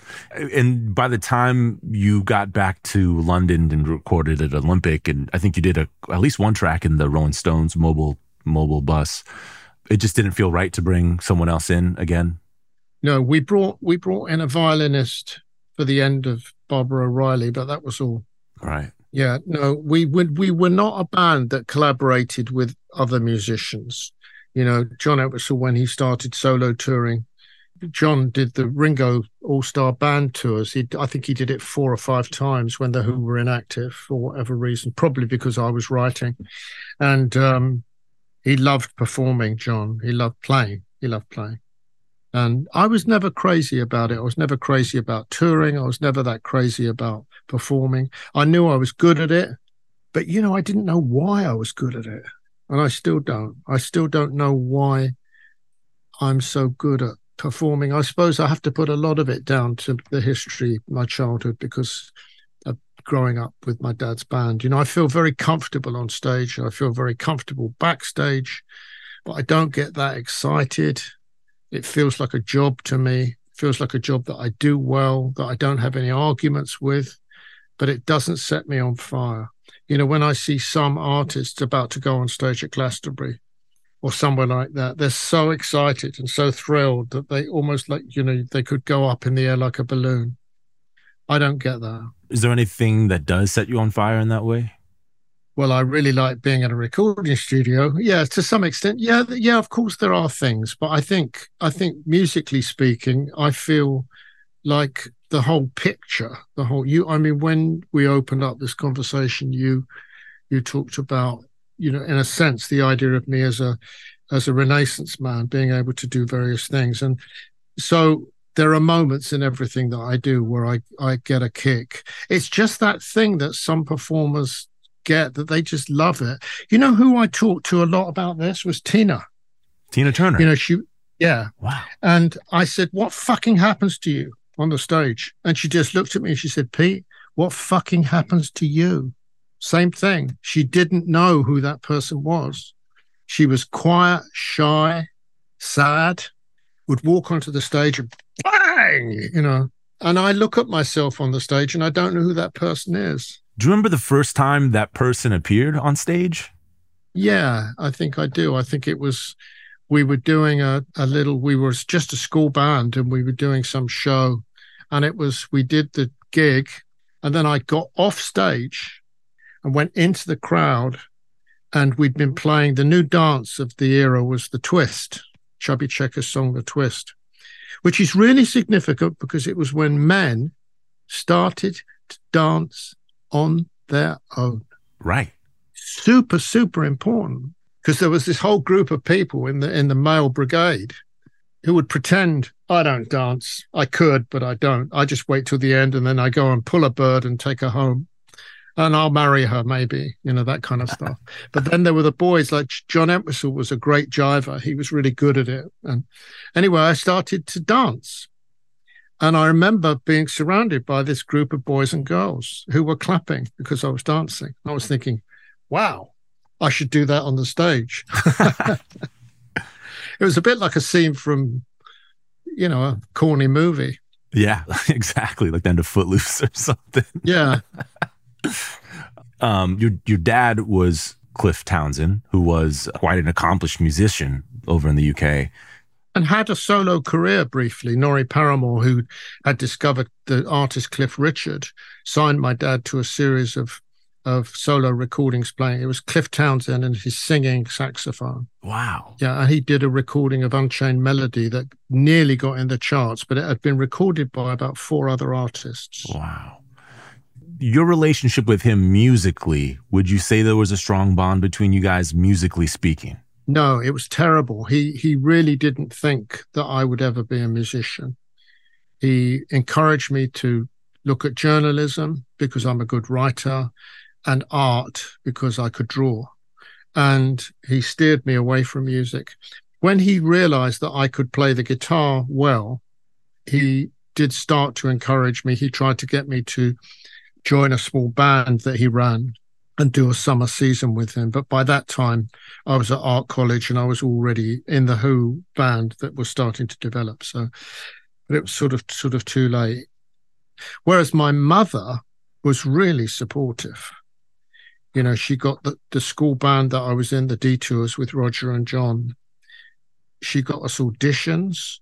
And by the time you got back to London and recorded at Olympic, and I think you did a, at least one track in the Rolling Stones mobile mobile bus, it just didn't feel right to bring someone else in again? No, we brought we brought in a violinist for the end of Barbara O'Reilly, but that was all. Right. Yeah, no, we would we were not a band that collaborated with other musicians. You know, John Entwistle, when he started solo touring, John did the Ringo All-Star Band tours. He, I think he did it four or five times when the Who were inactive for whatever reason, probably because I was writing. And um, he loved performing, John. He loved playing. He loved playing. And I was never crazy about it. I was never crazy about touring. I was never that crazy about performing. I knew I was good at it, but, you know, I didn't know why I was good at it. And I still don't. I still don't know why I'm so good at performing. I suppose I have to put a lot of it down to the history of my childhood, because of growing up with my dad's band. You know, I feel very comfortable on stage. I feel very comfortable backstage, but I don't get that excited. It feels like a job to me. It feels like a job that I do well, that I don't have any arguments with, but it doesn't set me on fire. You know, when I see some artists about to go on stage at Glastonbury or somewhere like that, they're so excited and so thrilled that they almost like, you know, they could go up in the air like a balloon. I don't get that. Is there anything that does set you on fire in that way? Well, I really like being in a recording studio. Yeah, to some extent. Yeah, yeah, of course there are things. But I think, I think musically speaking, I feel like the whole picture, the whole, you, I mean, when we opened up this conversation, you, you talked about, you know, in a sense, the idea of me as a, as a Renaissance man, being able to do various things. And so there are moments in everything that I do where I, I get a kick. It's just that thing that some performers get, that they just love it. You know who I talked to a lot about this was Tina. Tina Turner. You know, she, yeah. Wow. And I said, what fucking happens to you on the stage? And she just looked at me and she said, Pete, what fucking happens to you? same thing. She didn't know who that person was. She was quiet, shy, sad, would walk onto the stage and bang, you know. And I look at myself on the stage and I don't know who that person is. Do you remember the first time that person appeared on stage? Yeah, I think I do. I think it was, we were doing a, a little, we were just a school band and we were doing some show. And it was, we did the gig and then I got off stage and went into the crowd and we'd been playing, the new dance of the era was the twist, Chubby Checker's song, The Twist, which is really significant because it was when men started to dance on their own. Right. Super, super important because there was this whole group of people in the in the male brigade who would pretend, I don't dance. I could, but I don't. I just wait till the end and then I go and pull a bird and take her home. And I'll marry her, maybe, you know, that kind of stuff. But then there were the boys, like John Entwistle was a great jiver. He was really good at it. And anyway, I started to dance. And I remember being surrounded by this group of boys and girls who were clapping because I was dancing. I was thinking, wow, I should do that on the stage. It was a bit like a scene from, you know, a corny movie. Yeah, exactly. Like the end of Footloose or something. Yeah. Um, your your dad was Cliff Townsend, who was quite an accomplished musician over in the U K. And had a solo career briefly. Norrie Paramore, who had discovered the artist Cliff Richard, signed my dad to a series of, of solo recordings playing. It was Cliff Townsend and his singing saxophone. Wow. Yeah, and he did a recording of Unchained Melody that nearly got in the charts, but it had been recorded by about four other artists. Wow. Your relationship with him musically, would you say there was a strong bond between you guys musically speaking? No, it was terrible. He he really didn't think that I would ever be a musician. He encouraged me to look at journalism because I'm a good writer and art because I could draw. And he steered me away from music. When he realized that I could play the guitar well, he did start to encourage me. He tried to get me to join a small band that he ran and do a summer season with him. But by that time, I was at art college and I was already in the Who band that was starting to develop. So, but it was sort of sort of too late. Whereas my mother was really supportive. You know, she got the, the school band that I was in, the Detours with Roger and John. She got us auditions.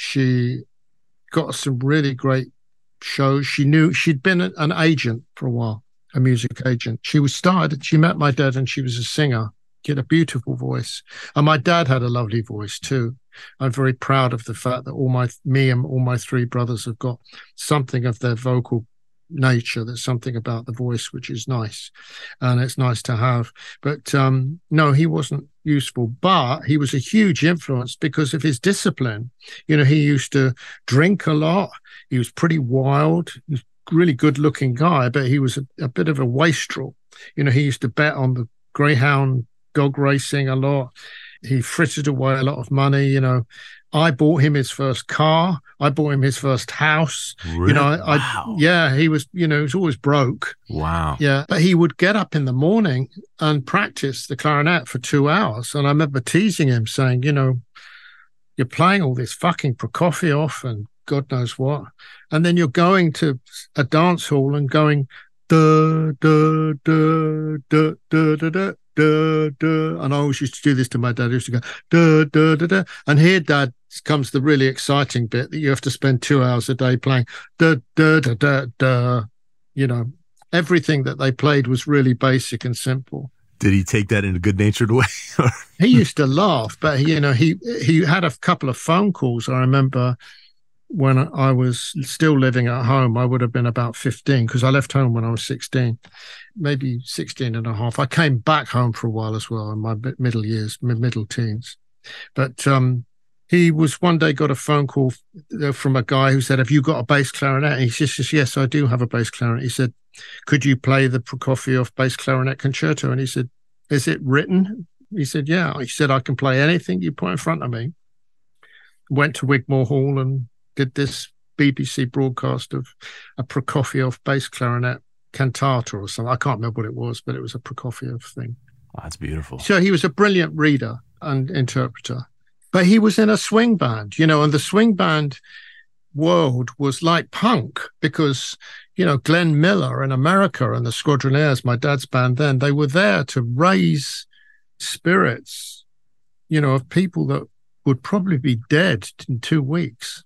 She got us some really great shows. She knew she'd been an agent for a while, a music agent. She was started, she met my dad and she was a singer. She had a beautiful voice. And my dad had a lovely voice too. I'm very proud of the fact that all my, me and all my three brothers have got something of their vocal nature. There's something about the voice which is nice and it's nice to have. But um, no, he wasn't useful, but he was a huge influence because of his discipline. You know, he used to drink a lot. He was pretty wild. He was a really good looking guy, but he was a, a bit of a wastrel. You know, he used to bet on the greyhound dog racing a lot. He frittered away a lot of money. You know, I bought him his first car. I bought him his first house. Really? You know, I, Wow. I yeah, he was, you know, he was always broke. Wow. Yeah. But he would get up in the morning and practice the clarinet for two hours. And I remember teasing him saying, you know, you're playing all this fucking Prokofiev and God knows what. And then you're going to a dance hall and going, da, da, da, da, da, da, da. Da, da. And I always used to do this to my dad. He used to go, da, da, da, da. And here, Dad, comes the really exciting bit that you have to spend two hours a day playing. Da, da, da, da, da. You know, everything that they played was really basic and simple. Did he take that in a good-natured way? He used to laugh, but, you know, he, he had a couple of phone calls. I remember when I was still living at home, I would have been about fifteen because I left home when I was sixteen, maybe sixteen and a half. I came back home for a while as well in my middle years, middle teens. But um, he was one day got a phone call from a guy who said, have you got a bass clarinet? And he says, yes, I do have a bass clarinet. He said, could you play the Prokofiev bass clarinet concerto? And he said, is it written? He said, yeah. He said, I can play anything you put in front of me. Went to Wigmore Hall and did this B B C broadcast of a Prokofiev bass clarinet cantata or something. I can't remember what it was, but it was a Prokofiev thing. Oh, that's beautiful. So he was a brilliant reader and interpreter. But he was in a swing band, you know, and the swing band world was like punk because, you know, Glenn Miller in America and the Squadronaires, my dad's band then, they were there to raise spirits, you know, of people that would probably be dead in two weeks.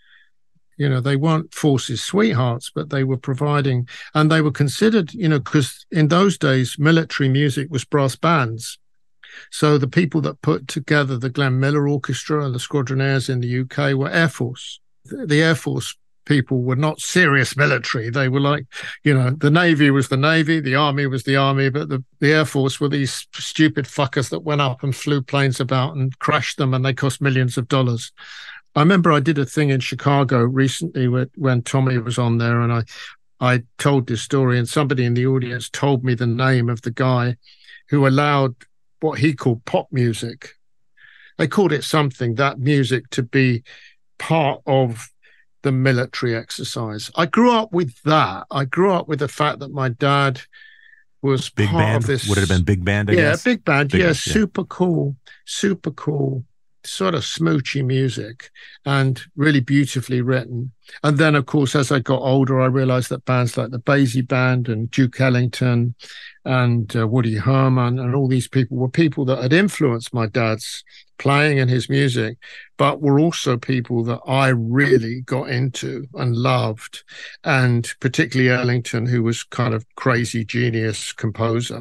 You know, they weren't Forces sweethearts, but they were providing, and they were considered, you know, because in those days, military music was brass bands. So the people that put together the Glenn Miller Orchestra and the Squadronaires in the U K were Air Force. The Air Force people were not serious military. They were like, you know, the Navy was the Navy, the Army was the Army, but the, the Air Force were these stupid fuckers that went up and flew planes about and crashed them, and they cost millions of dollars. I remember I did a thing in Chicago recently where, when Tommy was on there, and I, I told this story, and somebody in the audience told me the name of the guy who allowed what he called pop music. They called it something, that music, to be part of the military exercise. I grew up with that. I grew up with the fact that my dad was big part band. of this. Would it have been big band? I yeah, guess? big band. Big yeah, band, yeah, super cool, super cool, sort of smoochy music and really beautifully written. And then, of course, as I got older, I realized that bands like the Basie Band and Duke Ellington and uh, Woody Herman and all these people were people that had influenced my dad's playing and his music, but were also people that I really got into and loved, and particularly Ellington, who was kind of crazy genius composer.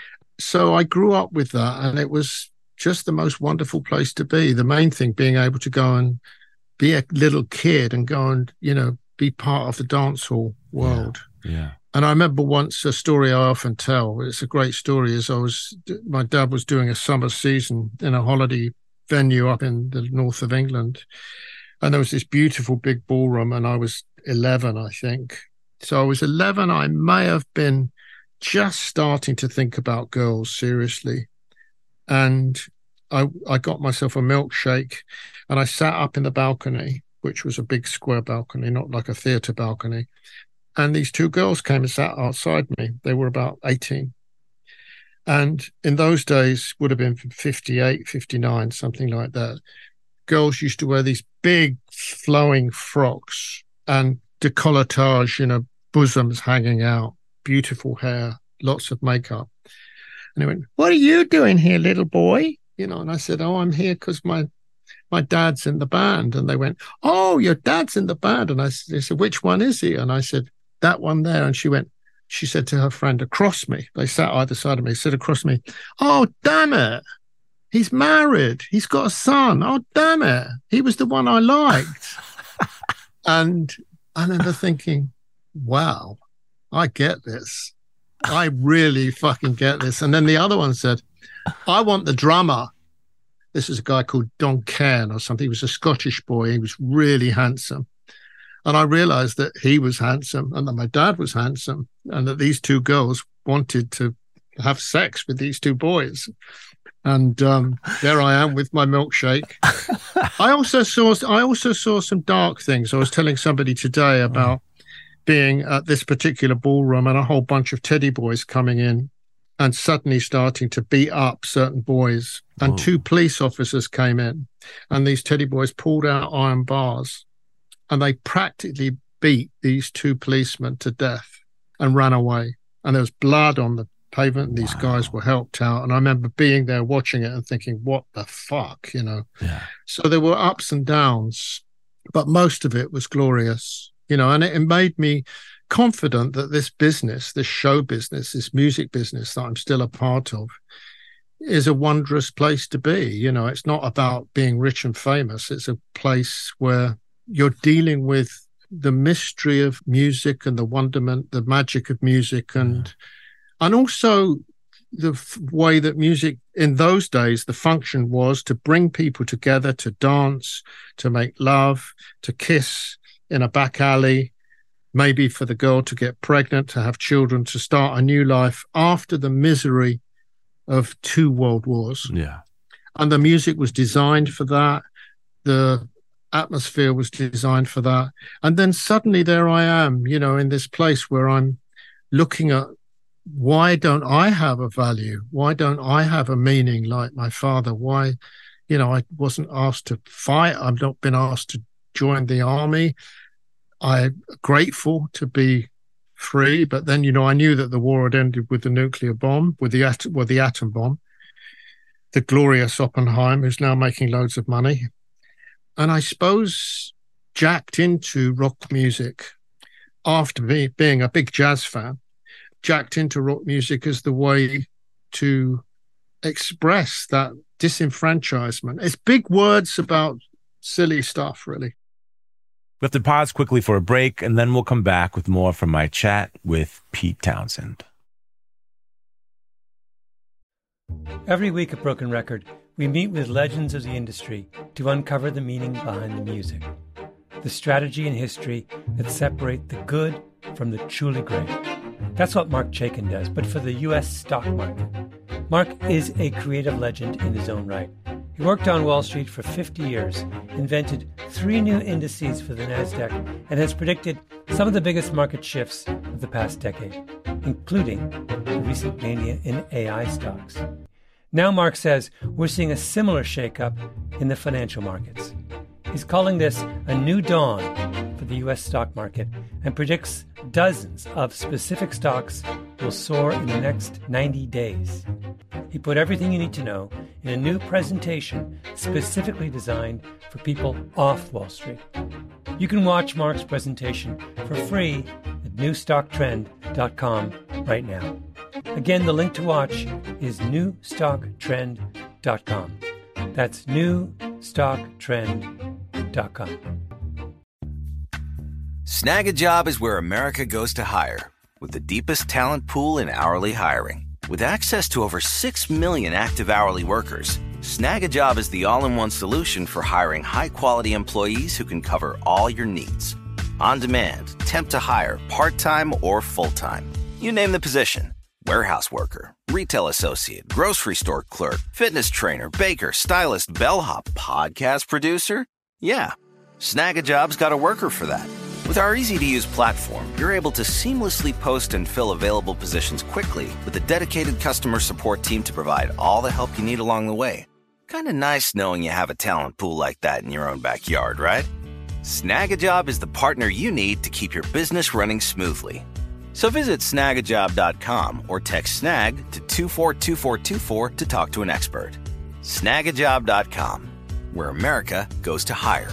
So I grew up with that, and it was just the most wonderful place to be. The main thing being able to go and be a little kid and go and, you know, be part of the dance hall world. Yeah. yeah. And I remember once a story I often tell, it's a great story, is I was, my dad was doing a summer season in a holiday venue up in the north of England. And there was this beautiful big ballroom, and I was eleven, I think. So I was eleven. I may have been just starting to think about girls seriously. And I, I got myself a milkshake, and I sat up in the balcony, which was a big square balcony, not like a theatre balcony. And these two girls came and sat outside me. They were about eighteen. And in those days, would have been fifty-eight, fifty-nine, something like that. Girls used to wear these big flowing frocks and décolletage, you know, bosoms hanging out, beautiful hair, lots of makeup. And they went, "What are you doing here, little boy?" You know, and I said, "Oh, I'm here because my my dad's in the band." And they went, "Oh, your dad's in the band." And I said, "Which one is he?" And I said, "That one there." And she went, she said to her friend across me, they sat either side of me, said across me, "Oh, damn it. He's married. He's got a son. Oh, damn it. He was the one I liked." And I remember thinking, wow, I get this. I really fucking get this. And then the other one said, "I want the drummer." This is a guy called Don Cairn or something. He was a Scottish boy. He was really handsome. And I realized that he was handsome and that my dad was handsome and that these two girls wanted to have sex with these two boys. And um, there I am with my milkshake. I also saw I also saw some dark things. I was telling somebody today about being at this particular ballroom and a whole bunch of teddy boys coming in and suddenly starting to beat up certain boys. And Whoa. Two police officers came in, and these teddy boys pulled out iron bars, and they practically beat these two policemen to death and ran away. And there was blood on the pavement, and these wow. guys were helped out. And I remember being there watching it and thinking, what the fuck, you know? Yeah. So there were ups and downs, but most of it was glorious, you know, and it, it made me confident that this business, this show business, this music business that I'm still a part of, is a wondrous place to be. You know, it's not about being rich and famous. It's a place where you're dealing with the mystery of music and the wonderment, the magic of music, and yeah. and also the f- way that music in those days, the function was to bring people together, to dance, to make love, to kiss in a back alley, maybe for the girl to get pregnant, to have children, to start a new life after the misery of two world wars. Yeah. And the music was designed for that. The atmosphere was designed for that. And then suddenly there I am, you know, in this place where I'm looking at why don't I have a value? Why don't I have a meaning like my father? Why, you know, I wasn't asked to fight. I've not been asked to join the army. I'm grateful to be free, but then, you know, I knew that the war had ended with the nuclear bomb, with the at- with the atom bomb. The glorious Oppenheim, who's now making loads of money. And I suppose jacked into rock music after me being a big jazz fan, jacked into rock music as the way to express that disenfranchisement. It's big words about silly stuff, really. We have to pause quickly for a break, and then we'll come back with more from my chat with Pete Townshend. Every week at Broken Record, we meet with legends of the industry to uncover the meaning behind the music, the strategy and history that separate the good from the truly great. That's what Marc Chaikin does, but for the U S stock market. Marc is a creative legend in his own right. He worked on Wall Street for fifty years, invented three new indices for the NASDAQ, and has predicted some of the biggest market shifts of the past decade, including the recent mania in A I stocks. Now Marc says we're seeing a similar shakeup in the financial markets. He's calling this a new dawn for the U S stock market and predicts dozens of specific stocks will soar in the next ninety days. He put everything you need to know in a new presentation specifically designed for people off Wall Street. You can watch Marc's presentation for free at new stock trend dot com right now. Again, the link to watch is new stock trend dot com. That's new stock trend dot com. Snag a Job is where America goes to hire, with the deepest talent pool in hourly hiring. With access to over six million active hourly workers, Snag a Job is the all-in-one solution for hiring high-quality employees who can cover all your needs. On demand, temp to hire, part-time or full-time. You name the position. Warehouse worker, retail associate, grocery store clerk, fitness trainer, baker, stylist, bellhop, podcast producer. Yeah, Snag a Job's got a worker for that. With our easy-to-use platform, you're able to seamlessly post and fill available positions quickly with a dedicated customer support team to provide all the help you need along the way. Kind of nice knowing you have a talent pool like that in your own backyard, right? Snag a Job is the partner you need to keep your business running smoothly. So visit snag a job dot com or text snag to two four two four two four to talk to an expert. snag a job dot com, where America goes to hire.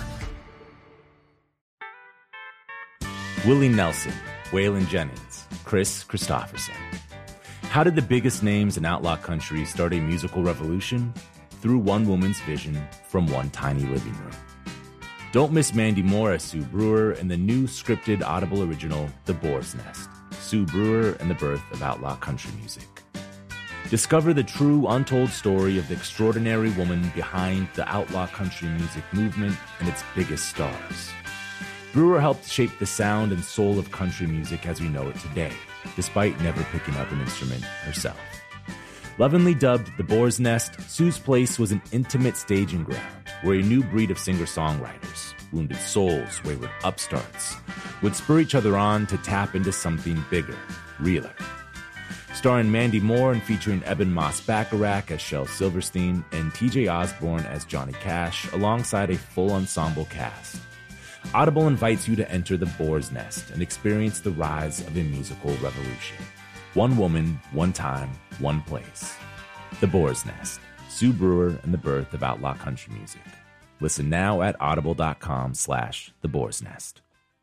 Willie Nelson, Waylon Jennings, Chris Christopherson. How did the biggest names in outlaw country start a musical revolution? Through one woman's vision from one tiny living room. Don't miss Mandy Moore as Sue Brewer in the new scripted Audible original, The Boar's Nest, Sue Brewer and the Birth of Outlaw Country Music. Discover the true untold story of the extraordinary woman behind the outlaw country music movement and its biggest stars. Brewer helped shape the sound and soul of country music as we know it today, despite never picking up an instrument herself. Lovingly dubbed The Boar's Nest, Sue's place was an intimate staging ground where a new breed of singer-songwriters, wounded souls, wayward upstarts, would spur each other on to tap into something bigger, realer. Starring Mandy Moore and featuring Eben Moss-Bacharach as Shel Silverstein and T J Osborne as Johnny Cash, alongside a full ensemble cast. Audible invites you to enter The Boar's Nest and experience the rise of a musical revolution. One woman, one time, one place. The Boar's Nest, Sue Brewer and the Birth of Outlaw Country Music. Listen now at audible.com slash The Boar's Nest.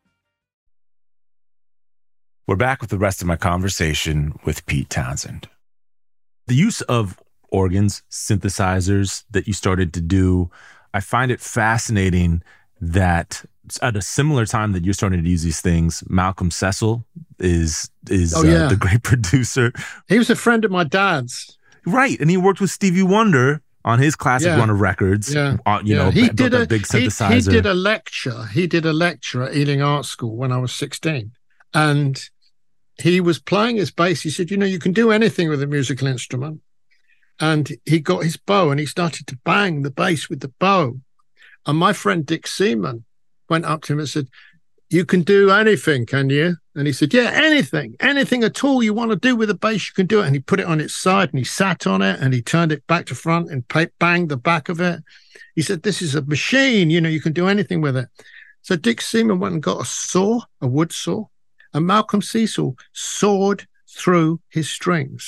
We're back with the rest of my conversation with Pete Townshend. The use of organs, synthesizers that you started to do, I find it fascinating that at a similar time that you're starting to use these things, Malcolm Cecil is is oh, yeah. uh, the great producer. He was a friend of my dad's. Right, and he worked with Stevie Wonder on his classic yeah. run of records. Yeah. Uh, you yeah. know, he built did a a big synthesizer. He, he did a lecture. He did a lecture at Ealing Art School when I was sixteen, and he was playing his bass. He said, "You know, you can do anything with a musical instrument." And he got his bow and he started to bang the bass with the bow. And my friend Dick Seaman went up to him and said, you can do anything, can you? And he said, yeah, anything, anything at all you want to do with a bass, you can do it. And he put it on its side and he sat on it and he turned it back to front and banged the back of it. He said, this is a machine, you know, you can do anything with it. So Dick Seaman went and got a saw, a wood saw, and Malcolm Cecil sawed through his strings.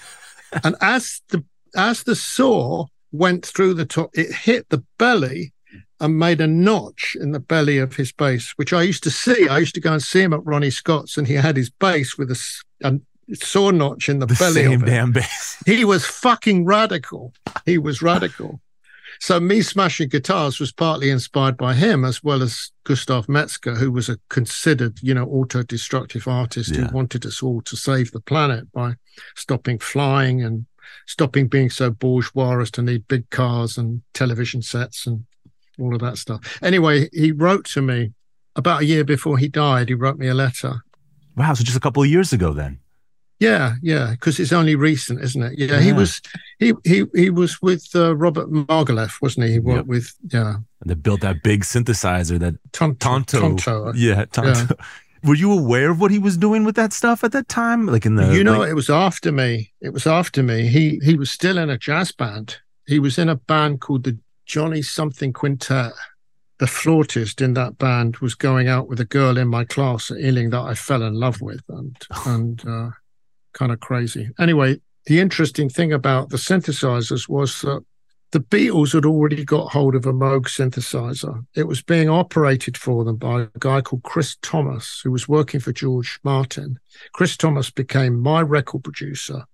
And as the as the saw went through the top, it hit the belly and made a notch in the belly of his bass, which I used to see. I used to go and see him at Ronnie Scott's, and he had his bass with a, a saw notch in the, the belly same of it. damn bass. He was fucking radical. He was radical. So me smashing guitars was partly inspired by him, as well as Gustav Metzger, who was a considered, you know, auto-destructive artist yeah. who wanted us all to save the planet by stopping flying and stopping being so bourgeois as to need big cars and television sets and all of that stuff. Anyway, he wrote to me about a year before he died. He wrote me a letter. Wow, so just a couple of years ago then. Yeah, yeah, because it's only recent, isn't it? Yeah, yeah. he was he he he was with uh, Robert Margouleff, wasn't he? He worked yep. with yeah. And they built that big synthesizer, that Tonto. Tonto. Tonto. Yeah, Tonto. Yeah. Were you aware of what he was doing with that stuff at that time? Like in the You know, like... it was after me. It was after me. He he was still in a jazz band. He was in a band called the Johnny Something Quintet. The flautist in that band was going out with a girl in my class at Ealing that I fell in love with, and and. Uh, kind of crazy. Anyway, the interesting thing about the synthesizers was that the Beatles had already got hold of a Moog synthesizer. It was being operated for them by a guy called Chris Thomas, who was working for George Martin. Chris Thomas became my record producer.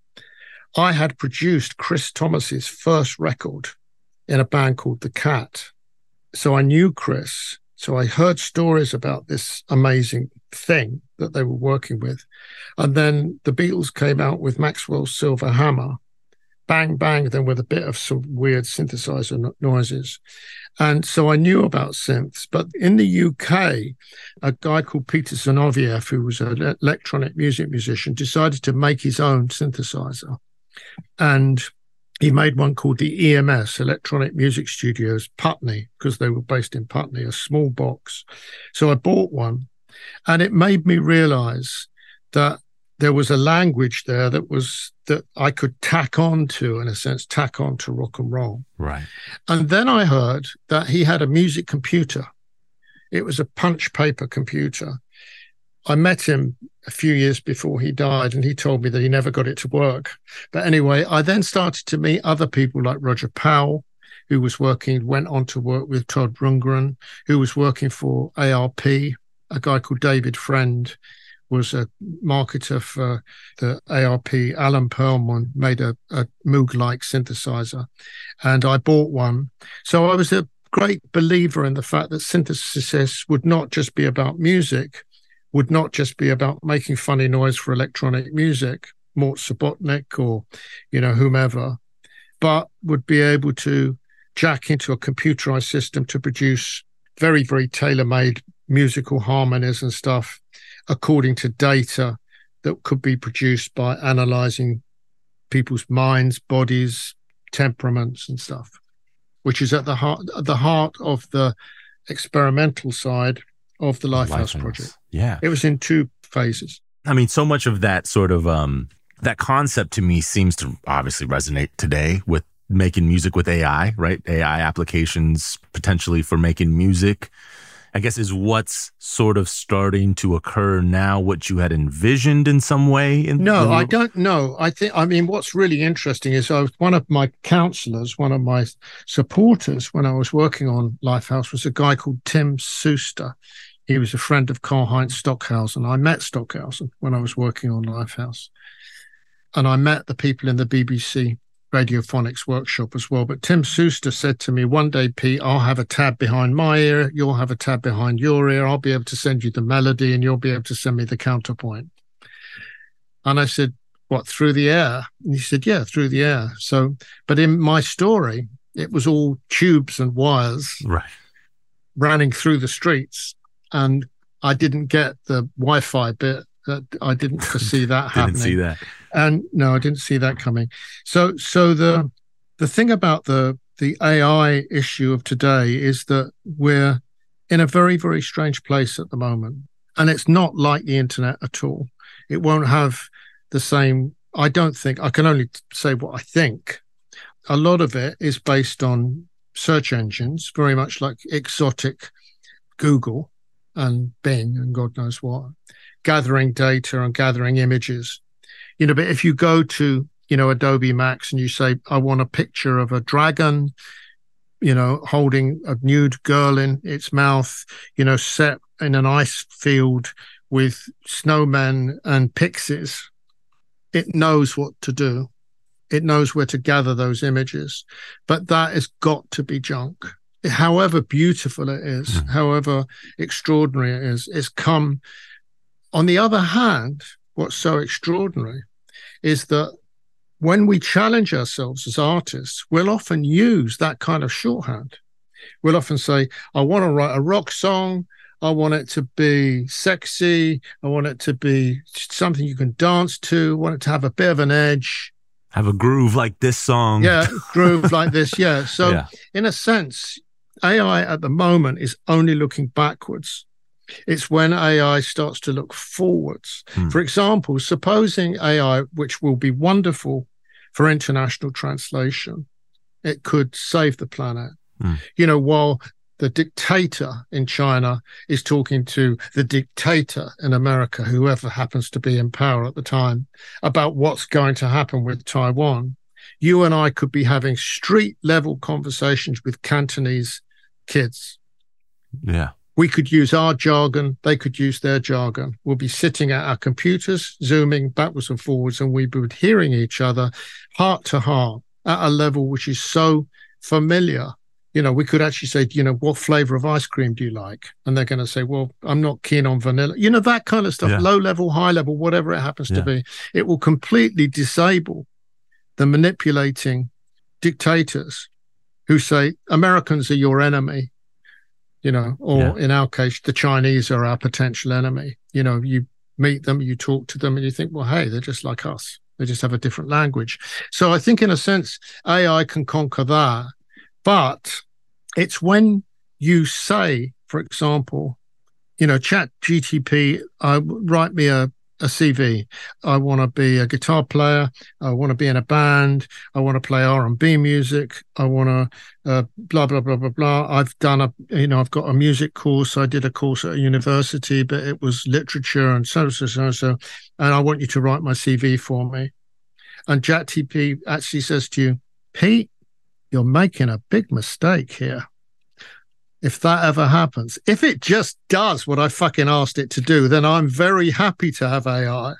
I had produced Chris Thomas's first record in a band called The Cat. So I knew Chris. So I heard stories about this amazing thing that they were working with. And then the Beatles came out with Maxwell's Silver Hammer, bang, bang, then with a bit of some weird synthesizer noises. And so I knew about synths. But in the U K, a guy called Peter Zinoviev, who was an electronic music musician, decided to make his own synthesizer. And he made one called the E M S, Electronic Music Studios, Putney, because they were based in Putney, a small box. So I bought one, and it made me realize that there was a language there that was that I could tack on to, in a sense, tack on to rock and roll. Right. And then I heard that he had a music computer. It was a punch paper computer. I met him a few years before he died, and he told me that he never got it to work. But anyway, I then started to meet other people like Roger Powell, who was working, went on to work with Todd Rundgren, who was working for A R P. A guy called David Friend was a marketer for the A R P. Alan Perlman made a, a Moog-like synthesizer, and I bought one. So I was a great believer in the fact that synthesis would not just be about music, would not just be about making funny noise for electronic music, Mort Subotnick or, you know, whomever, but would be able to jack into a computerized system to produce very, very tailor-made musical harmonies and stuff according to data that could be produced by analyzing people's minds, bodies, temperaments and stuff, which is at the heart, at the heart of the experimental side of the Lifehouse Life project. Yeah. It was in two phases. I mean, so much of that sort of, um, that concept to me seems to obviously resonate today with making music with A I, right? A I applications potentially for making music, I guess, is what's sort of starting to occur now, what you had envisioned in some way? In no, the- I don't know. I think, I mean, what's really interesting is I was, one of my counselors, one of my supporters when I was working on Lifehouse was a guy called Tim Suster. He was a friend of Karl-Heinz Stockhausen. I met Stockhausen when I was working on Lifehouse. And I met the people in the B B C Radiophonics workshop as well. But Tim Suster said to me, one day, Pete, I'll have a tab behind my ear. You'll have a tab behind your ear. I'll be able to send you the melody and you'll be able to send me the counterpoint. And I said, what, through the air? And he said, yeah, through the air. So, but in my story, it was all tubes and wires right. running through the streets. And I didn't get the Wi-Fi bit. That I didn't foresee that happening. Didn't see that. And no, I didn't see that coming. So, so the the thing about the the A I issue of today is that we're in a very, very strange place at the moment. And it's not like the internet at all. It won't have the same, I don't think, I can only say what I think. A lot of it is based on search engines, very much like exotic Google and Bing and God knows what, gathering data and gathering images. You know, but if you go to, you know, Adobe Max and you say, I want a picture of a dragon, you know, holding a nude girl in its mouth, you know, set in an ice field with snowmen and pixies, it knows what to do. It knows where to gather those images. But that has got to be junk. However beautiful it is, mm. however extraordinary it is, it's come. On the other hand, what's so extraordinary is that when we challenge ourselves as artists, we'll often use that kind of shorthand. We'll often say, I want to write a rock song. I want it to be sexy. I want it to be something you can dance to. I want it to have a bit of an edge. Have a groove like this song. Yeah, groove like this, yeah. So yeah. In a sense, A I at the moment is only looking backwards. It's when A I starts to look forwards. Hmm. For example, supposing A I, which will be wonderful for international translation, it could save the planet. Hmm. You know, while the dictator in China is talking to the dictator in America, whoever happens to be in power at the time, about what's going to happen with Taiwan, you and I could be having street-level conversations with Cantonese kids. Yeah. We could use our jargon, they could use their jargon. We'll be sitting at our computers, zooming backwards and forwards, and we'll be hearing each other heart to heart at a level which is so familiar. You know, we could actually say, you know, what flavor of ice cream do you like? And they're going to say, well, I'm not keen on vanilla. You know, that kind of stuff, yeah. Low level, high level, whatever it happens yeah. to be. It will completely disable the manipulating dictators who say, Americans are your enemy. You know, or yeah. in our case, the Chinese are our potential enemy. You know, you meet them, you talk to them, and you think, well, hey, they're just like us. They just have a different language. So I think in a sense, A I can conquer that. But it's when you say, for example, you know, Chat G T P, uh, write me a, a C V. I want to be a guitar player. I want to be in a band. I want to play R and B music. I want to uh, blah, blah, blah, blah, blah. I've done a, you know, I've got a music course. I did a course at a university, but it was literature and so, so, so, so. And I want you to write my C V for me. And Chat G T P actually says to you, Pete, you're making a big mistake here. If that ever happens, if it just does what I fucking asked it to do, then I'm very happy to have A I.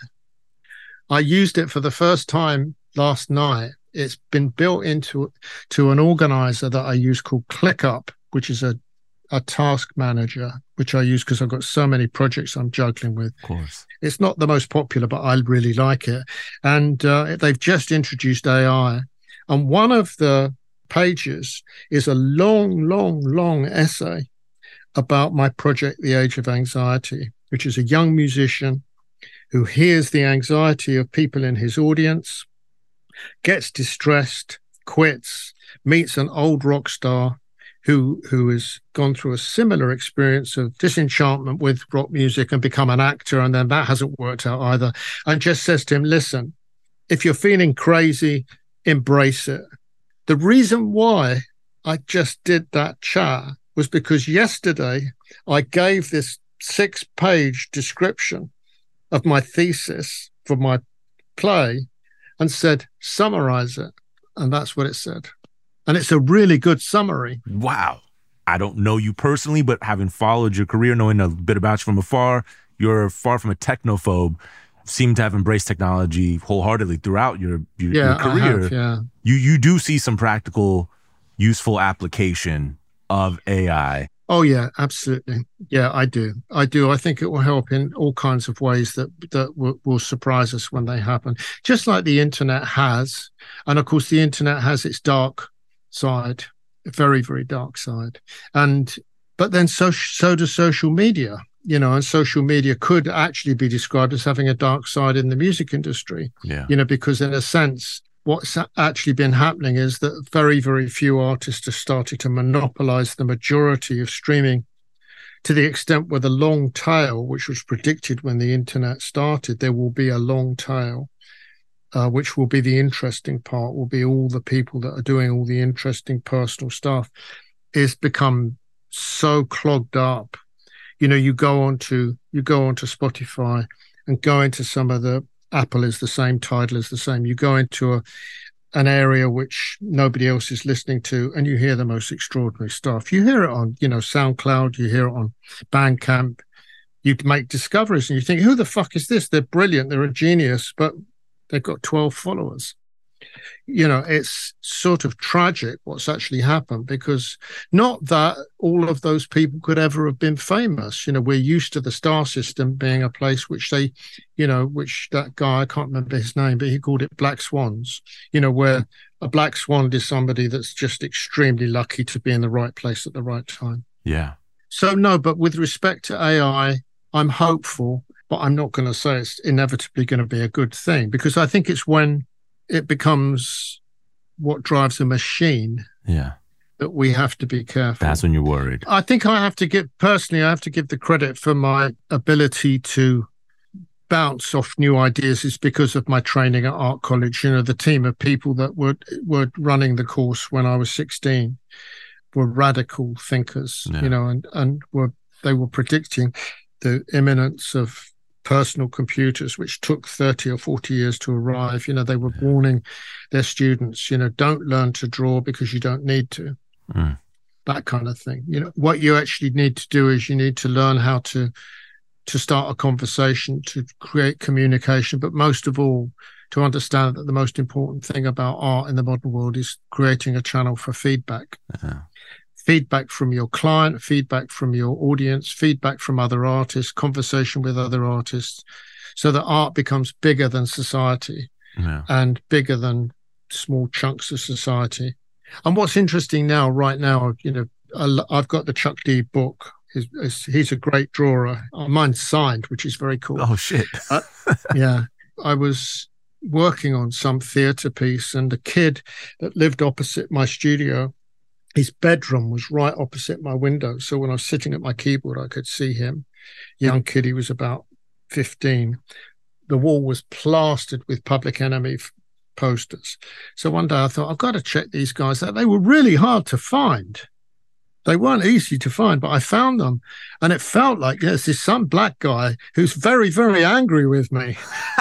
I used it for the first time last night. It's been built into to an organizer that I use called ClickUp, which is a, a task manager, which I use because I've got so many projects I'm juggling with. Of course. It's not the most popular, but I really like it. And uh, they've just introduced A I. And one of the pages is a long, long, long essay about my project, The Age of Anxiety, which is a young musician who hears the anxiety of people in his audience, gets distressed, quits, meets an old rock star who who has gone through a similar experience of disenchantment with rock music and become an actor, and then that hasn't worked out either, and just says to him, listen, if you're feeling crazy, embrace it. The reason why I just did that chat was because yesterday I gave this six-page description of my thesis for my play and said, summarize it. And that's what it said. And it's a really good summary. Wow. I don't know you personally, but having followed your career, knowing a bit about you from afar, you're far from a technophobe. Seem to have embraced technology wholeheartedly throughout your your, yeah, your career. I have, yeah. You you do see some practical, useful application of A I. Oh yeah, absolutely. Yeah, I do. I do. I think it will help in all kinds of ways that that will, will surprise us when they happen. Just like the internet has, and of course the internet has its dark side, a very very dark side, and but then so so does social media. You know, and social media could actually be described as having a dark side in the music industry. Yeah. You know, because in a sense, what's actually been happening is that very, very few artists have started to monopolize the majority of streaming to the extent where the long tail, which was predicted when the internet started, there will be a long tail, uh, which will be the interesting part, will be all the people that are doing all the interesting personal stuff, is become so clogged up. You know, you go on to, you go onto Spotify and go into some of the, Apple is the same, Tidal is the same. You go into a, an area which nobody else is listening to, and you hear the most extraordinary stuff. You hear it on, you know, SoundCloud, you hear it on Bandcamp, you make discoveries and you think, who the fuck is this? They're brilliant, they're a genius, but they've got twelve followers. You know, it's sort of tragic what's actually happened, because not that all of those people could ever have been famous. You know, we're used to the star system being a place which they, you know, which that guy, I can't remember his name, but he called it Black Swans, you know, where a black swan is somebody that's just extremely lucky to be in the right place at the right time. Yeah. So no, but with respect to A I, I'm hopeful, but I'm not going to say it's inevitably going to be a good thing, because I think it's when it becomes what drives a machine, yeah, that we have to be careful. That's when you're worried. I think I have to give, personally, I have to give the credit for my ability to bounce off new ideas is because of my training at Art College. You know, the team of people that were were running the course when I was sixteen were radical thinkers, yeah. you know, and, and were they were predicting the imminence of personal computers, which took thirty or forty years to arrive. You know, they were yeah. warning their students, you know, don't learn to draw because you don't need to. Mm. That kind of thing. You know, what you actually need to do is you need to learn how to to start a conversation, to create communication, but most of all, to understand that the most important thing about art in the modern world is creating a channel for feedback. Uh-huh. Feedback from your client, feedback from your audience, feedback from other artists, conversation with other artists, so that art becomes bigger than society yeah. and bigger than small chunks of society. And what's interesting now, right now, you know, I've got the Chuck D book. He's, he's a great drawer. Mine's signed, which is very cool. Oh, shit. uh, yeah. I was working on some theatre piece, and a kid that lived opposite my studio, his bedroom was right opposite my window. So when I was sitting at my keyboard, I could see him. Young kid, he was about fifteen. The wall was plastered with Public Enemy posters. So one day I thought, I've got to check these guys out. They were really hard to find. They weren't easy to find, but I found them. And it felt like there's this some black guy who's very, very angry with me.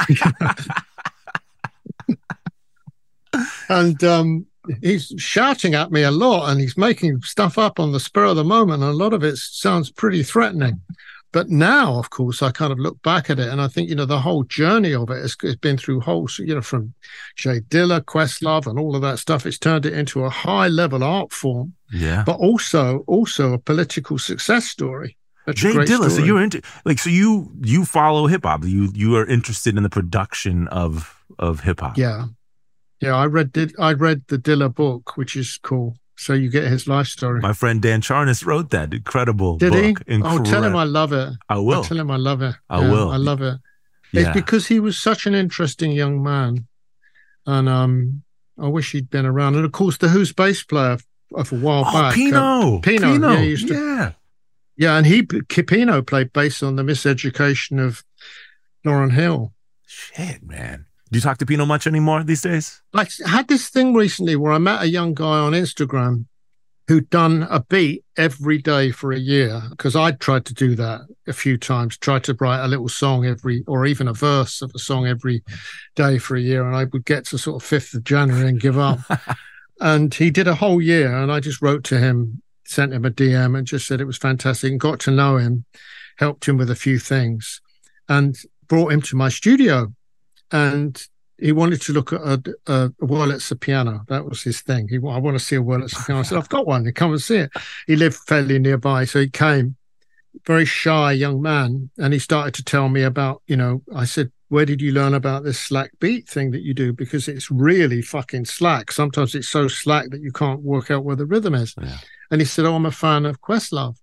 and um, he's shouting at me a lot, and he's making stuff up on the spur of the moment. And a lot of it sounds pretty threatening. But now, of course, I kind of look back at it and I think, you know, the whole journey of it has, has been through whole, you know, from Jay Dilla, Questlove and all of that stuff. It's turned it into a high level art form, yeah, but also, also a political success story. That's Jay Dilla, so you're into, like, so you, you follow hip hop. You, you are interested in the production of, of hip hop. Yeah. Yeah. I read, I read the Dilla book, which is cool. So you get his life story. My friend Dan Charnas wrote that incredible Did book. he? Incredible. Oh, tell him I love it. I will. I'll tell him I love it. I yeah, will. I love it. Yeah. It's because he was such an interesting young man. And um, I wish he'd been around. And of course, the Who's bass player of a while oh, back. Pino. Uh, Pino. Pino. Yeah, he used to, yeah. Yeah, and he, Pino played bass on the Miseducation of Lauryn Hill. Shit, man. Do you talk to Pino much anymore these days? I had this thing recently where I met a young guy on Instagram who'd done a beat every day for a year, because I'd tried to do that a few times, tried to write a little song every, or even a verse of a song every day for a year, and I would get to sort of fifth of January and give up. And he did a whole year, and I just wrote to him, sent him a D M and just said it was fantastic, and got to know him, helped him with a few things, and brought him to my studio. And he wanted to look at a, a, a Wurlitzer piano. That was his thing. He, I want to see a Wurlitzer piano. I said, I've got one. You come and see it. He lived fairly nearby. So he came, very shy young man. And he started to tell me about, you know, I said, where did you learn about this slack beat thing that you do? Because it's really fucking slack. Sometimes it's so slack that you can't work out where the rhythm is. Yeah. And he said, oh, I'm a fan of Questlove.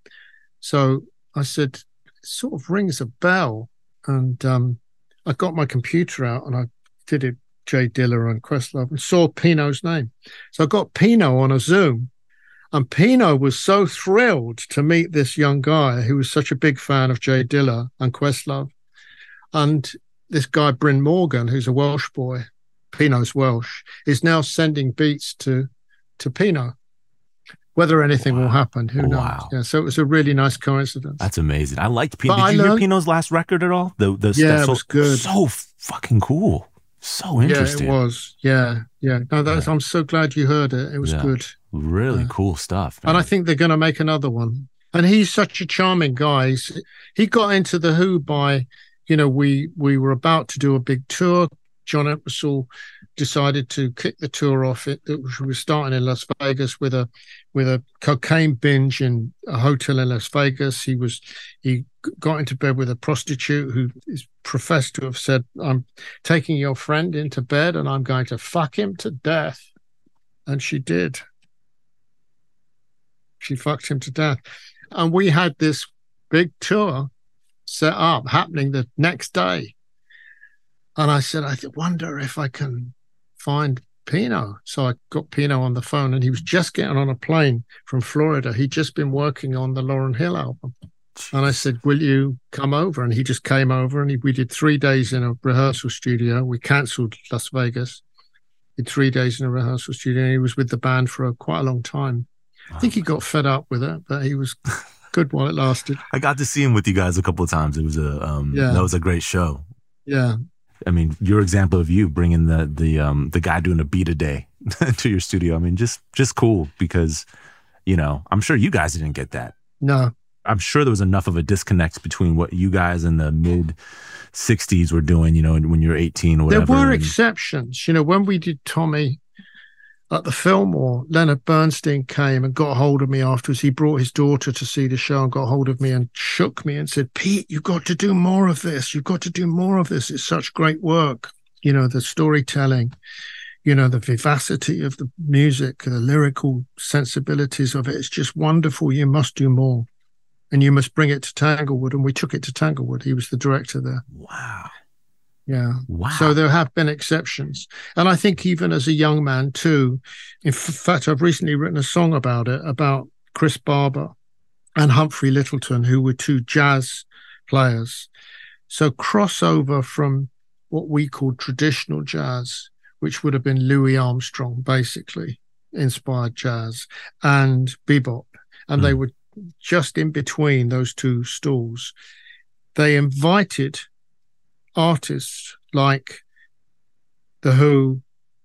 So I said, it sort of rings a bell. And um, I got my computer out and I did it, Jay Dilla and Questlove, and saw Pino's name. So I got Pino on a Zoom, And Pino was so thrilled to meet this young guy who was such a big fan of Jay Dilla and Questlove. And this guy, Bryn Morgan, who's a Welsh boy, Pino's Welsh, is now sending beats to, to Pino. Whether anything wow. will happen, who knows? Wow. Yeah, so it was a really nice coincidence. That's amazing. I liked Pino. Did I you learned, hear Pino's last record at all? The, the, yeah, so, it was good. So fucking cool. So interesting. Yeah, it was. Yeah, yeah. No, that's, yeah. I'm so glad you heard it. It was yeah. good. Really yeah. cool stuff. Man. And I think they're going to make another one. And he's such a charming guy. He's, he got into The Who by, you know, we we were about to do a big tour. John Entwistle decided to kick the tour off. It, it was, we were starting in Las Vegas with a with a cocaine binge in a hotel in Las Vegas. He was he got into bed with a prostitute who is professed to have said, "I'm taking your friend into bed and I'm going to fuck him to death," and she did. She fucked him to death, and we had this big tour set up happening the next day. And I said, I wonder if I can find Pino. So I got Pino on the phone, and he was just getting on a plane from Florida. He'd just been working on the Lauryn Hill album. And I said, will you come over? And he just came over, and he, we did three days in a rehearsal studio. We canceled Las Vegas. Did three days in a rehearsal studio. And he was with the band for a, quite a long time. I think he got fed up with it, but he was good while it lasted. I got to see him with you guys a couple of times. It was a um, yeah. that was a great show. Yeah. I mean, your example of you bringing the the um the guy doing a beat a day to your studio. I mean, just just cool because, you know, I'm sure you guys didn't get that. No, I'm sure there was enough of a disconnect between what you guys in the mid sixties were doing, you know, when you were eighteen or whatever. There were and, exceptions. You know, when we did Tommy at the Fillmore, Leonard Bernstein came and got hold of me afterwards. He brought his daughter to see the show and got hold of me and shook me and said, Pete, you've got to do more of this. You've got to do more of this. It's such great work. You know, the storytelling, you know, the vivacity of the music, the lyrical sensibilities of it. It's just wonderful. You must do more. And you must bring it to Tanglewood. And we took it to Tanglewood. He was the director there. Wow. Yeah. Wow. So there have been exceptions. And I think even as a young man too, in fact, I've recently written a song about it, about Chris Barber and Humphrey Lyttelton, who were two jazz players. So crossover from what we call traditional jazz, which would have been Louis Armstrong, basically, inspired jazz, and bebop. And mm. they were just in between those two stools. They invited artists like The Who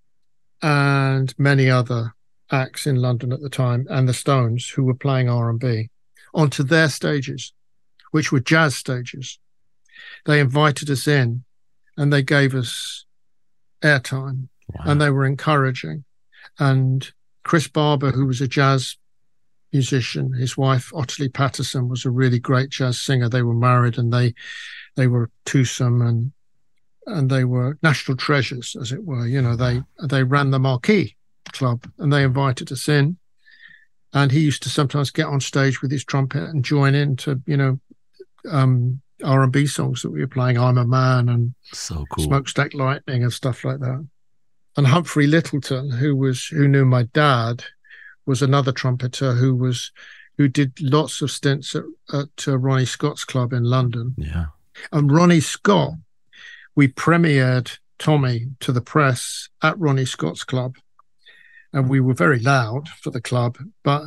and many other acts in London at the time, and the Stones, who were playing R and B, onto their stages, which were jazz stages. They invited us in and they gave us airtime. Wow. And they were encouraging. And Chris Barber, who was a jazz musician, his wife, Ottilie Patterson, was a really great jazz singer. They were married, and they They were twosome, and and they were national treasures, as it were. You know, they they ran the Marquee Club, and they invited us in. And he used to sometimes get on stage with his trumpet and join in to, you know, um, R and B songs that we were playing, I'm a Man and so cool. Smokestack Lightning and stuff like that. And Humphrey Lyttelton, who was who knew my dad, was another trumpeter who was who did lots of stints at, at uh, Ronnie Scott's club in London. Yeah. And Ronnie Scott, we premiered Tommy to the press at Ronnie Scott's club. And we were very loud for the club, but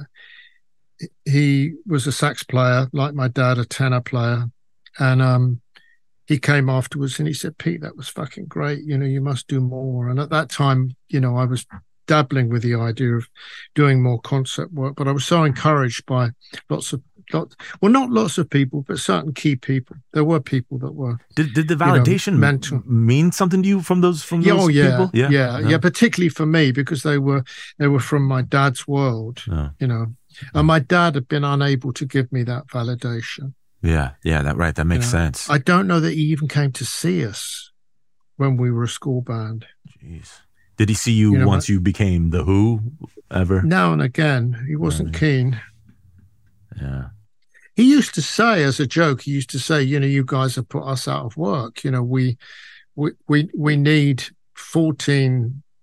he was a sax player, like my dad, a tenor player. And um, he came afterwards and he said, Pete, that was fucking great. You know, you must do more. And at that time, you know, I was dabbling with the idea of doing more concert work, but I was so encouraged by lots of Lots, well, not lots of people, but certain key people. There were people that were. Did did the validation you know, mean something to you from those from yeah, those oh, yeah, people? Yeah, yeah, yeah, yeah. Particularly for me, because they were they were from my dad's world. Oh. You know, and my dad had been unable to give me that validation. Yeah, yeah, that right. That makes you know? sense. I don't know that he even came to see us when we were a school band. Jeez. Did he see you, you know, once you became the Who? Ever? Now and again, he wasn't yeah. keen. Yeah. He used to say, as a joke, he used to say, you know, you guys have put us out of work. You know, we we we we need fourteen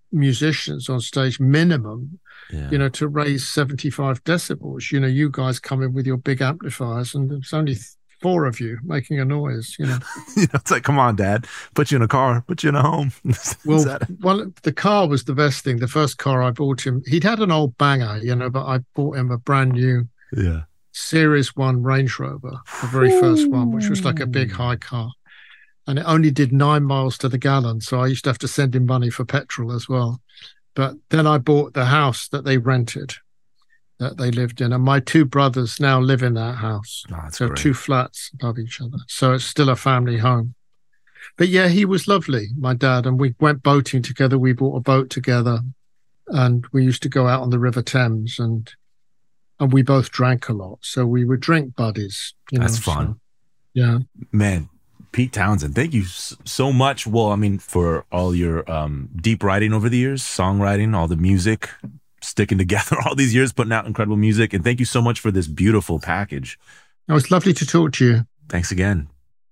musicians on stage minimum, Yeah. you know, to raise seventy-five decibels. You know, you guys come in with your big amplifiers and there's only th- four of you making a noise, you know. You know, it's like, come on, Dad, put you in a car, put you in a home. Well, that... well, the car was the best thing. The first car I bought him, he'd had an old banger, you know, but I bought him a brand new yeah. Series One Range Rover, the very first one, which was like a big high car. And it only did nine miles to the gallon. So I used to have to send him money for petrol as well. But then I bought the house that they rented, that they lived in. And my two brothers now live in that house. Oh, that's so great. Two flats above each other. So it's still a family home. But yeah, he was lovely, my dad. And we went boating together. We bought a boat together. And we used to go out on the River Thames. And and we both drank a lot. So we were drink buddies. You That's know, fun. So, yeah. Man, Pete Townshend, thank you so much. Well, I mean, for all your um, deep writing over the years, songwriting, all the music, sticking together all these years, putting out incredible music. And thank you so much for this beautiful package. It was lovely to talk to you. Thanks again.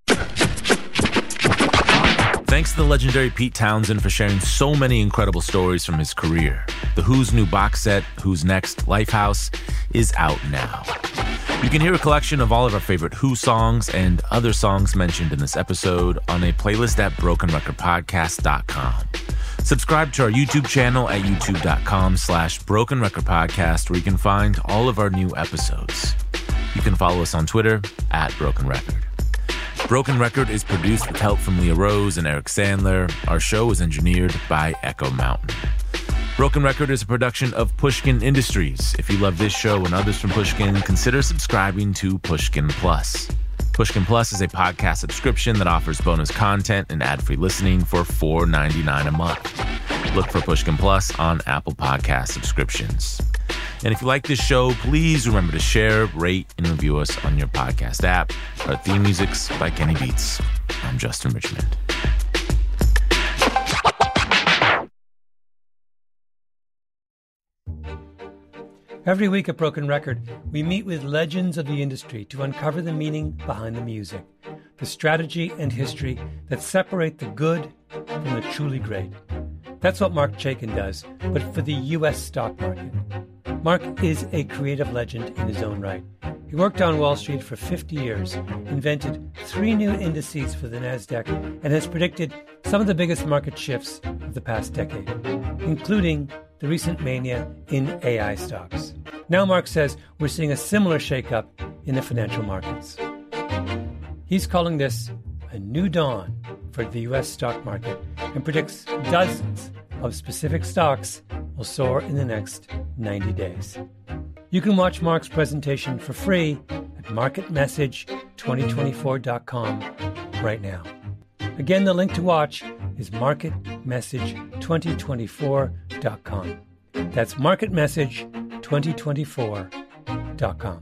Thanks to the legendary Pete Townshend for sharing so many incredible stories from his career. The Who's new box set, Who's Next, Lifehouse, is out now. You can hear a collection of all of our favorite Who songs and other songs mentioned in this episode on a playlist at broken record podcast dot com. Subscribe to our YouTube channel at youtube.com slash broken record podcast, where you can find all of our new episodes. You can follow us on Twitter at Broken Record. Broken Record is produced with help from Leah Rose and Eric Sandler. Our show is engineered by Echo Mountain. Broken Record is a production of Pushkin Industries. If you love this show and others from Pushkin, consider subscribing to Pushkin Plus. Pushkin Plus is a podcast subscription that offers bonus content and ad-free listening for four dollars and ninety-nine cents a month. Look for Pushkin Plus on Apple Podcast subscriptions. And if you like this show, please remember to share, rate, and review us on your podcast app. Our theme music's by Kenny Beats. I'm Justin Richmond. Every week at Broken Record, we meet with legends of the industry to uncover the meaning behind the music, the strategy and history that separate the good from the truly great. That's what Marc Chaikin does, but for the U S stock market. Marc is a creative legend in his own right. He worked on Wall Street for fifty years, invented three new indices for the NASDAQ, and has predicted some of the biggest market shifts of the past decade, including the recent mania in A I stocks. Now Marc says we're seeing a similar shakeup in the financial markets. He's calling this a new dawn for the U S stock market and predicts dozens of specific stocks will soar in the next ninety days. You can watch Marc's presentation for free at market message twenty twenty-four dot com right now. Again, the link to watch is market message twenty twenty-four dot com. That's market message twenty twenty-four dot com.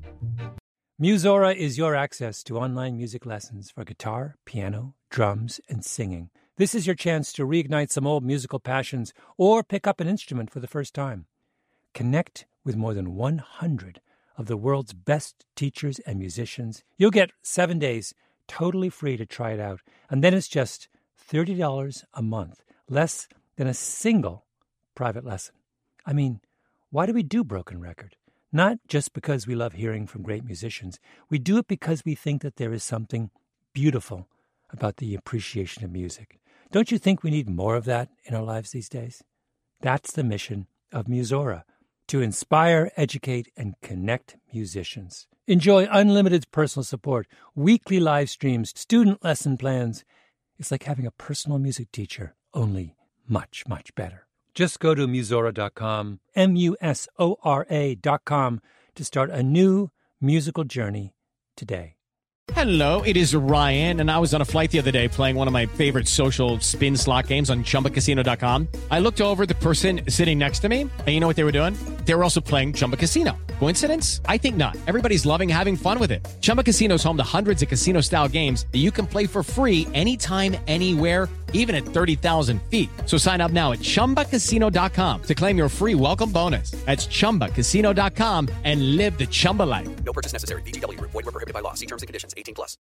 Musora is your access to online music lessons for guitar, piano, drums, and singing. This is your chance to reignite some old musical passions or pick up an instrument for the first time. Connect with more than one hundred of the world's best teachers and musicians. You'll get seven days totally free to try it out, and then it's just thirty dollars a month, less than a single private lesson. I mean, why do we do Broken Record? Not just because we love hearing from great musicians. We do it because we think that there is something beautiful about the appreciation of music. Don't you think we need more of that in our lives these days? That's the mission of Musora, to inspire, educate, and connect musicians. Enjoy unlimited personal support, weekly live streams, student lesson plans. It's like having a personal music teacher, only much, much better. Just go to musora dot com, M U S O R A dot com, to start a new musical journey today. Hello, it is Ryan, and I was on a flight the other day playing one of my favorite social spin slot games on chumba casino dot com. I looked over at the person sitting next to me, and you know what they were doing? They were also playing Chumba Casino. Coincidence? I think not. Everybody's loving having fun with it. Chumba Casino is home to hundreds of casino-style games that you can play for free anytime, anywhere, even at thirty thousand feet. So sign up now at chumba casino dot com to claim your free welcome bonus. That's chumba casino dot com and live the Chumba life. No purchase necessary. V G W. Void where prohibited by law. See terms and conditions. eighteen plus.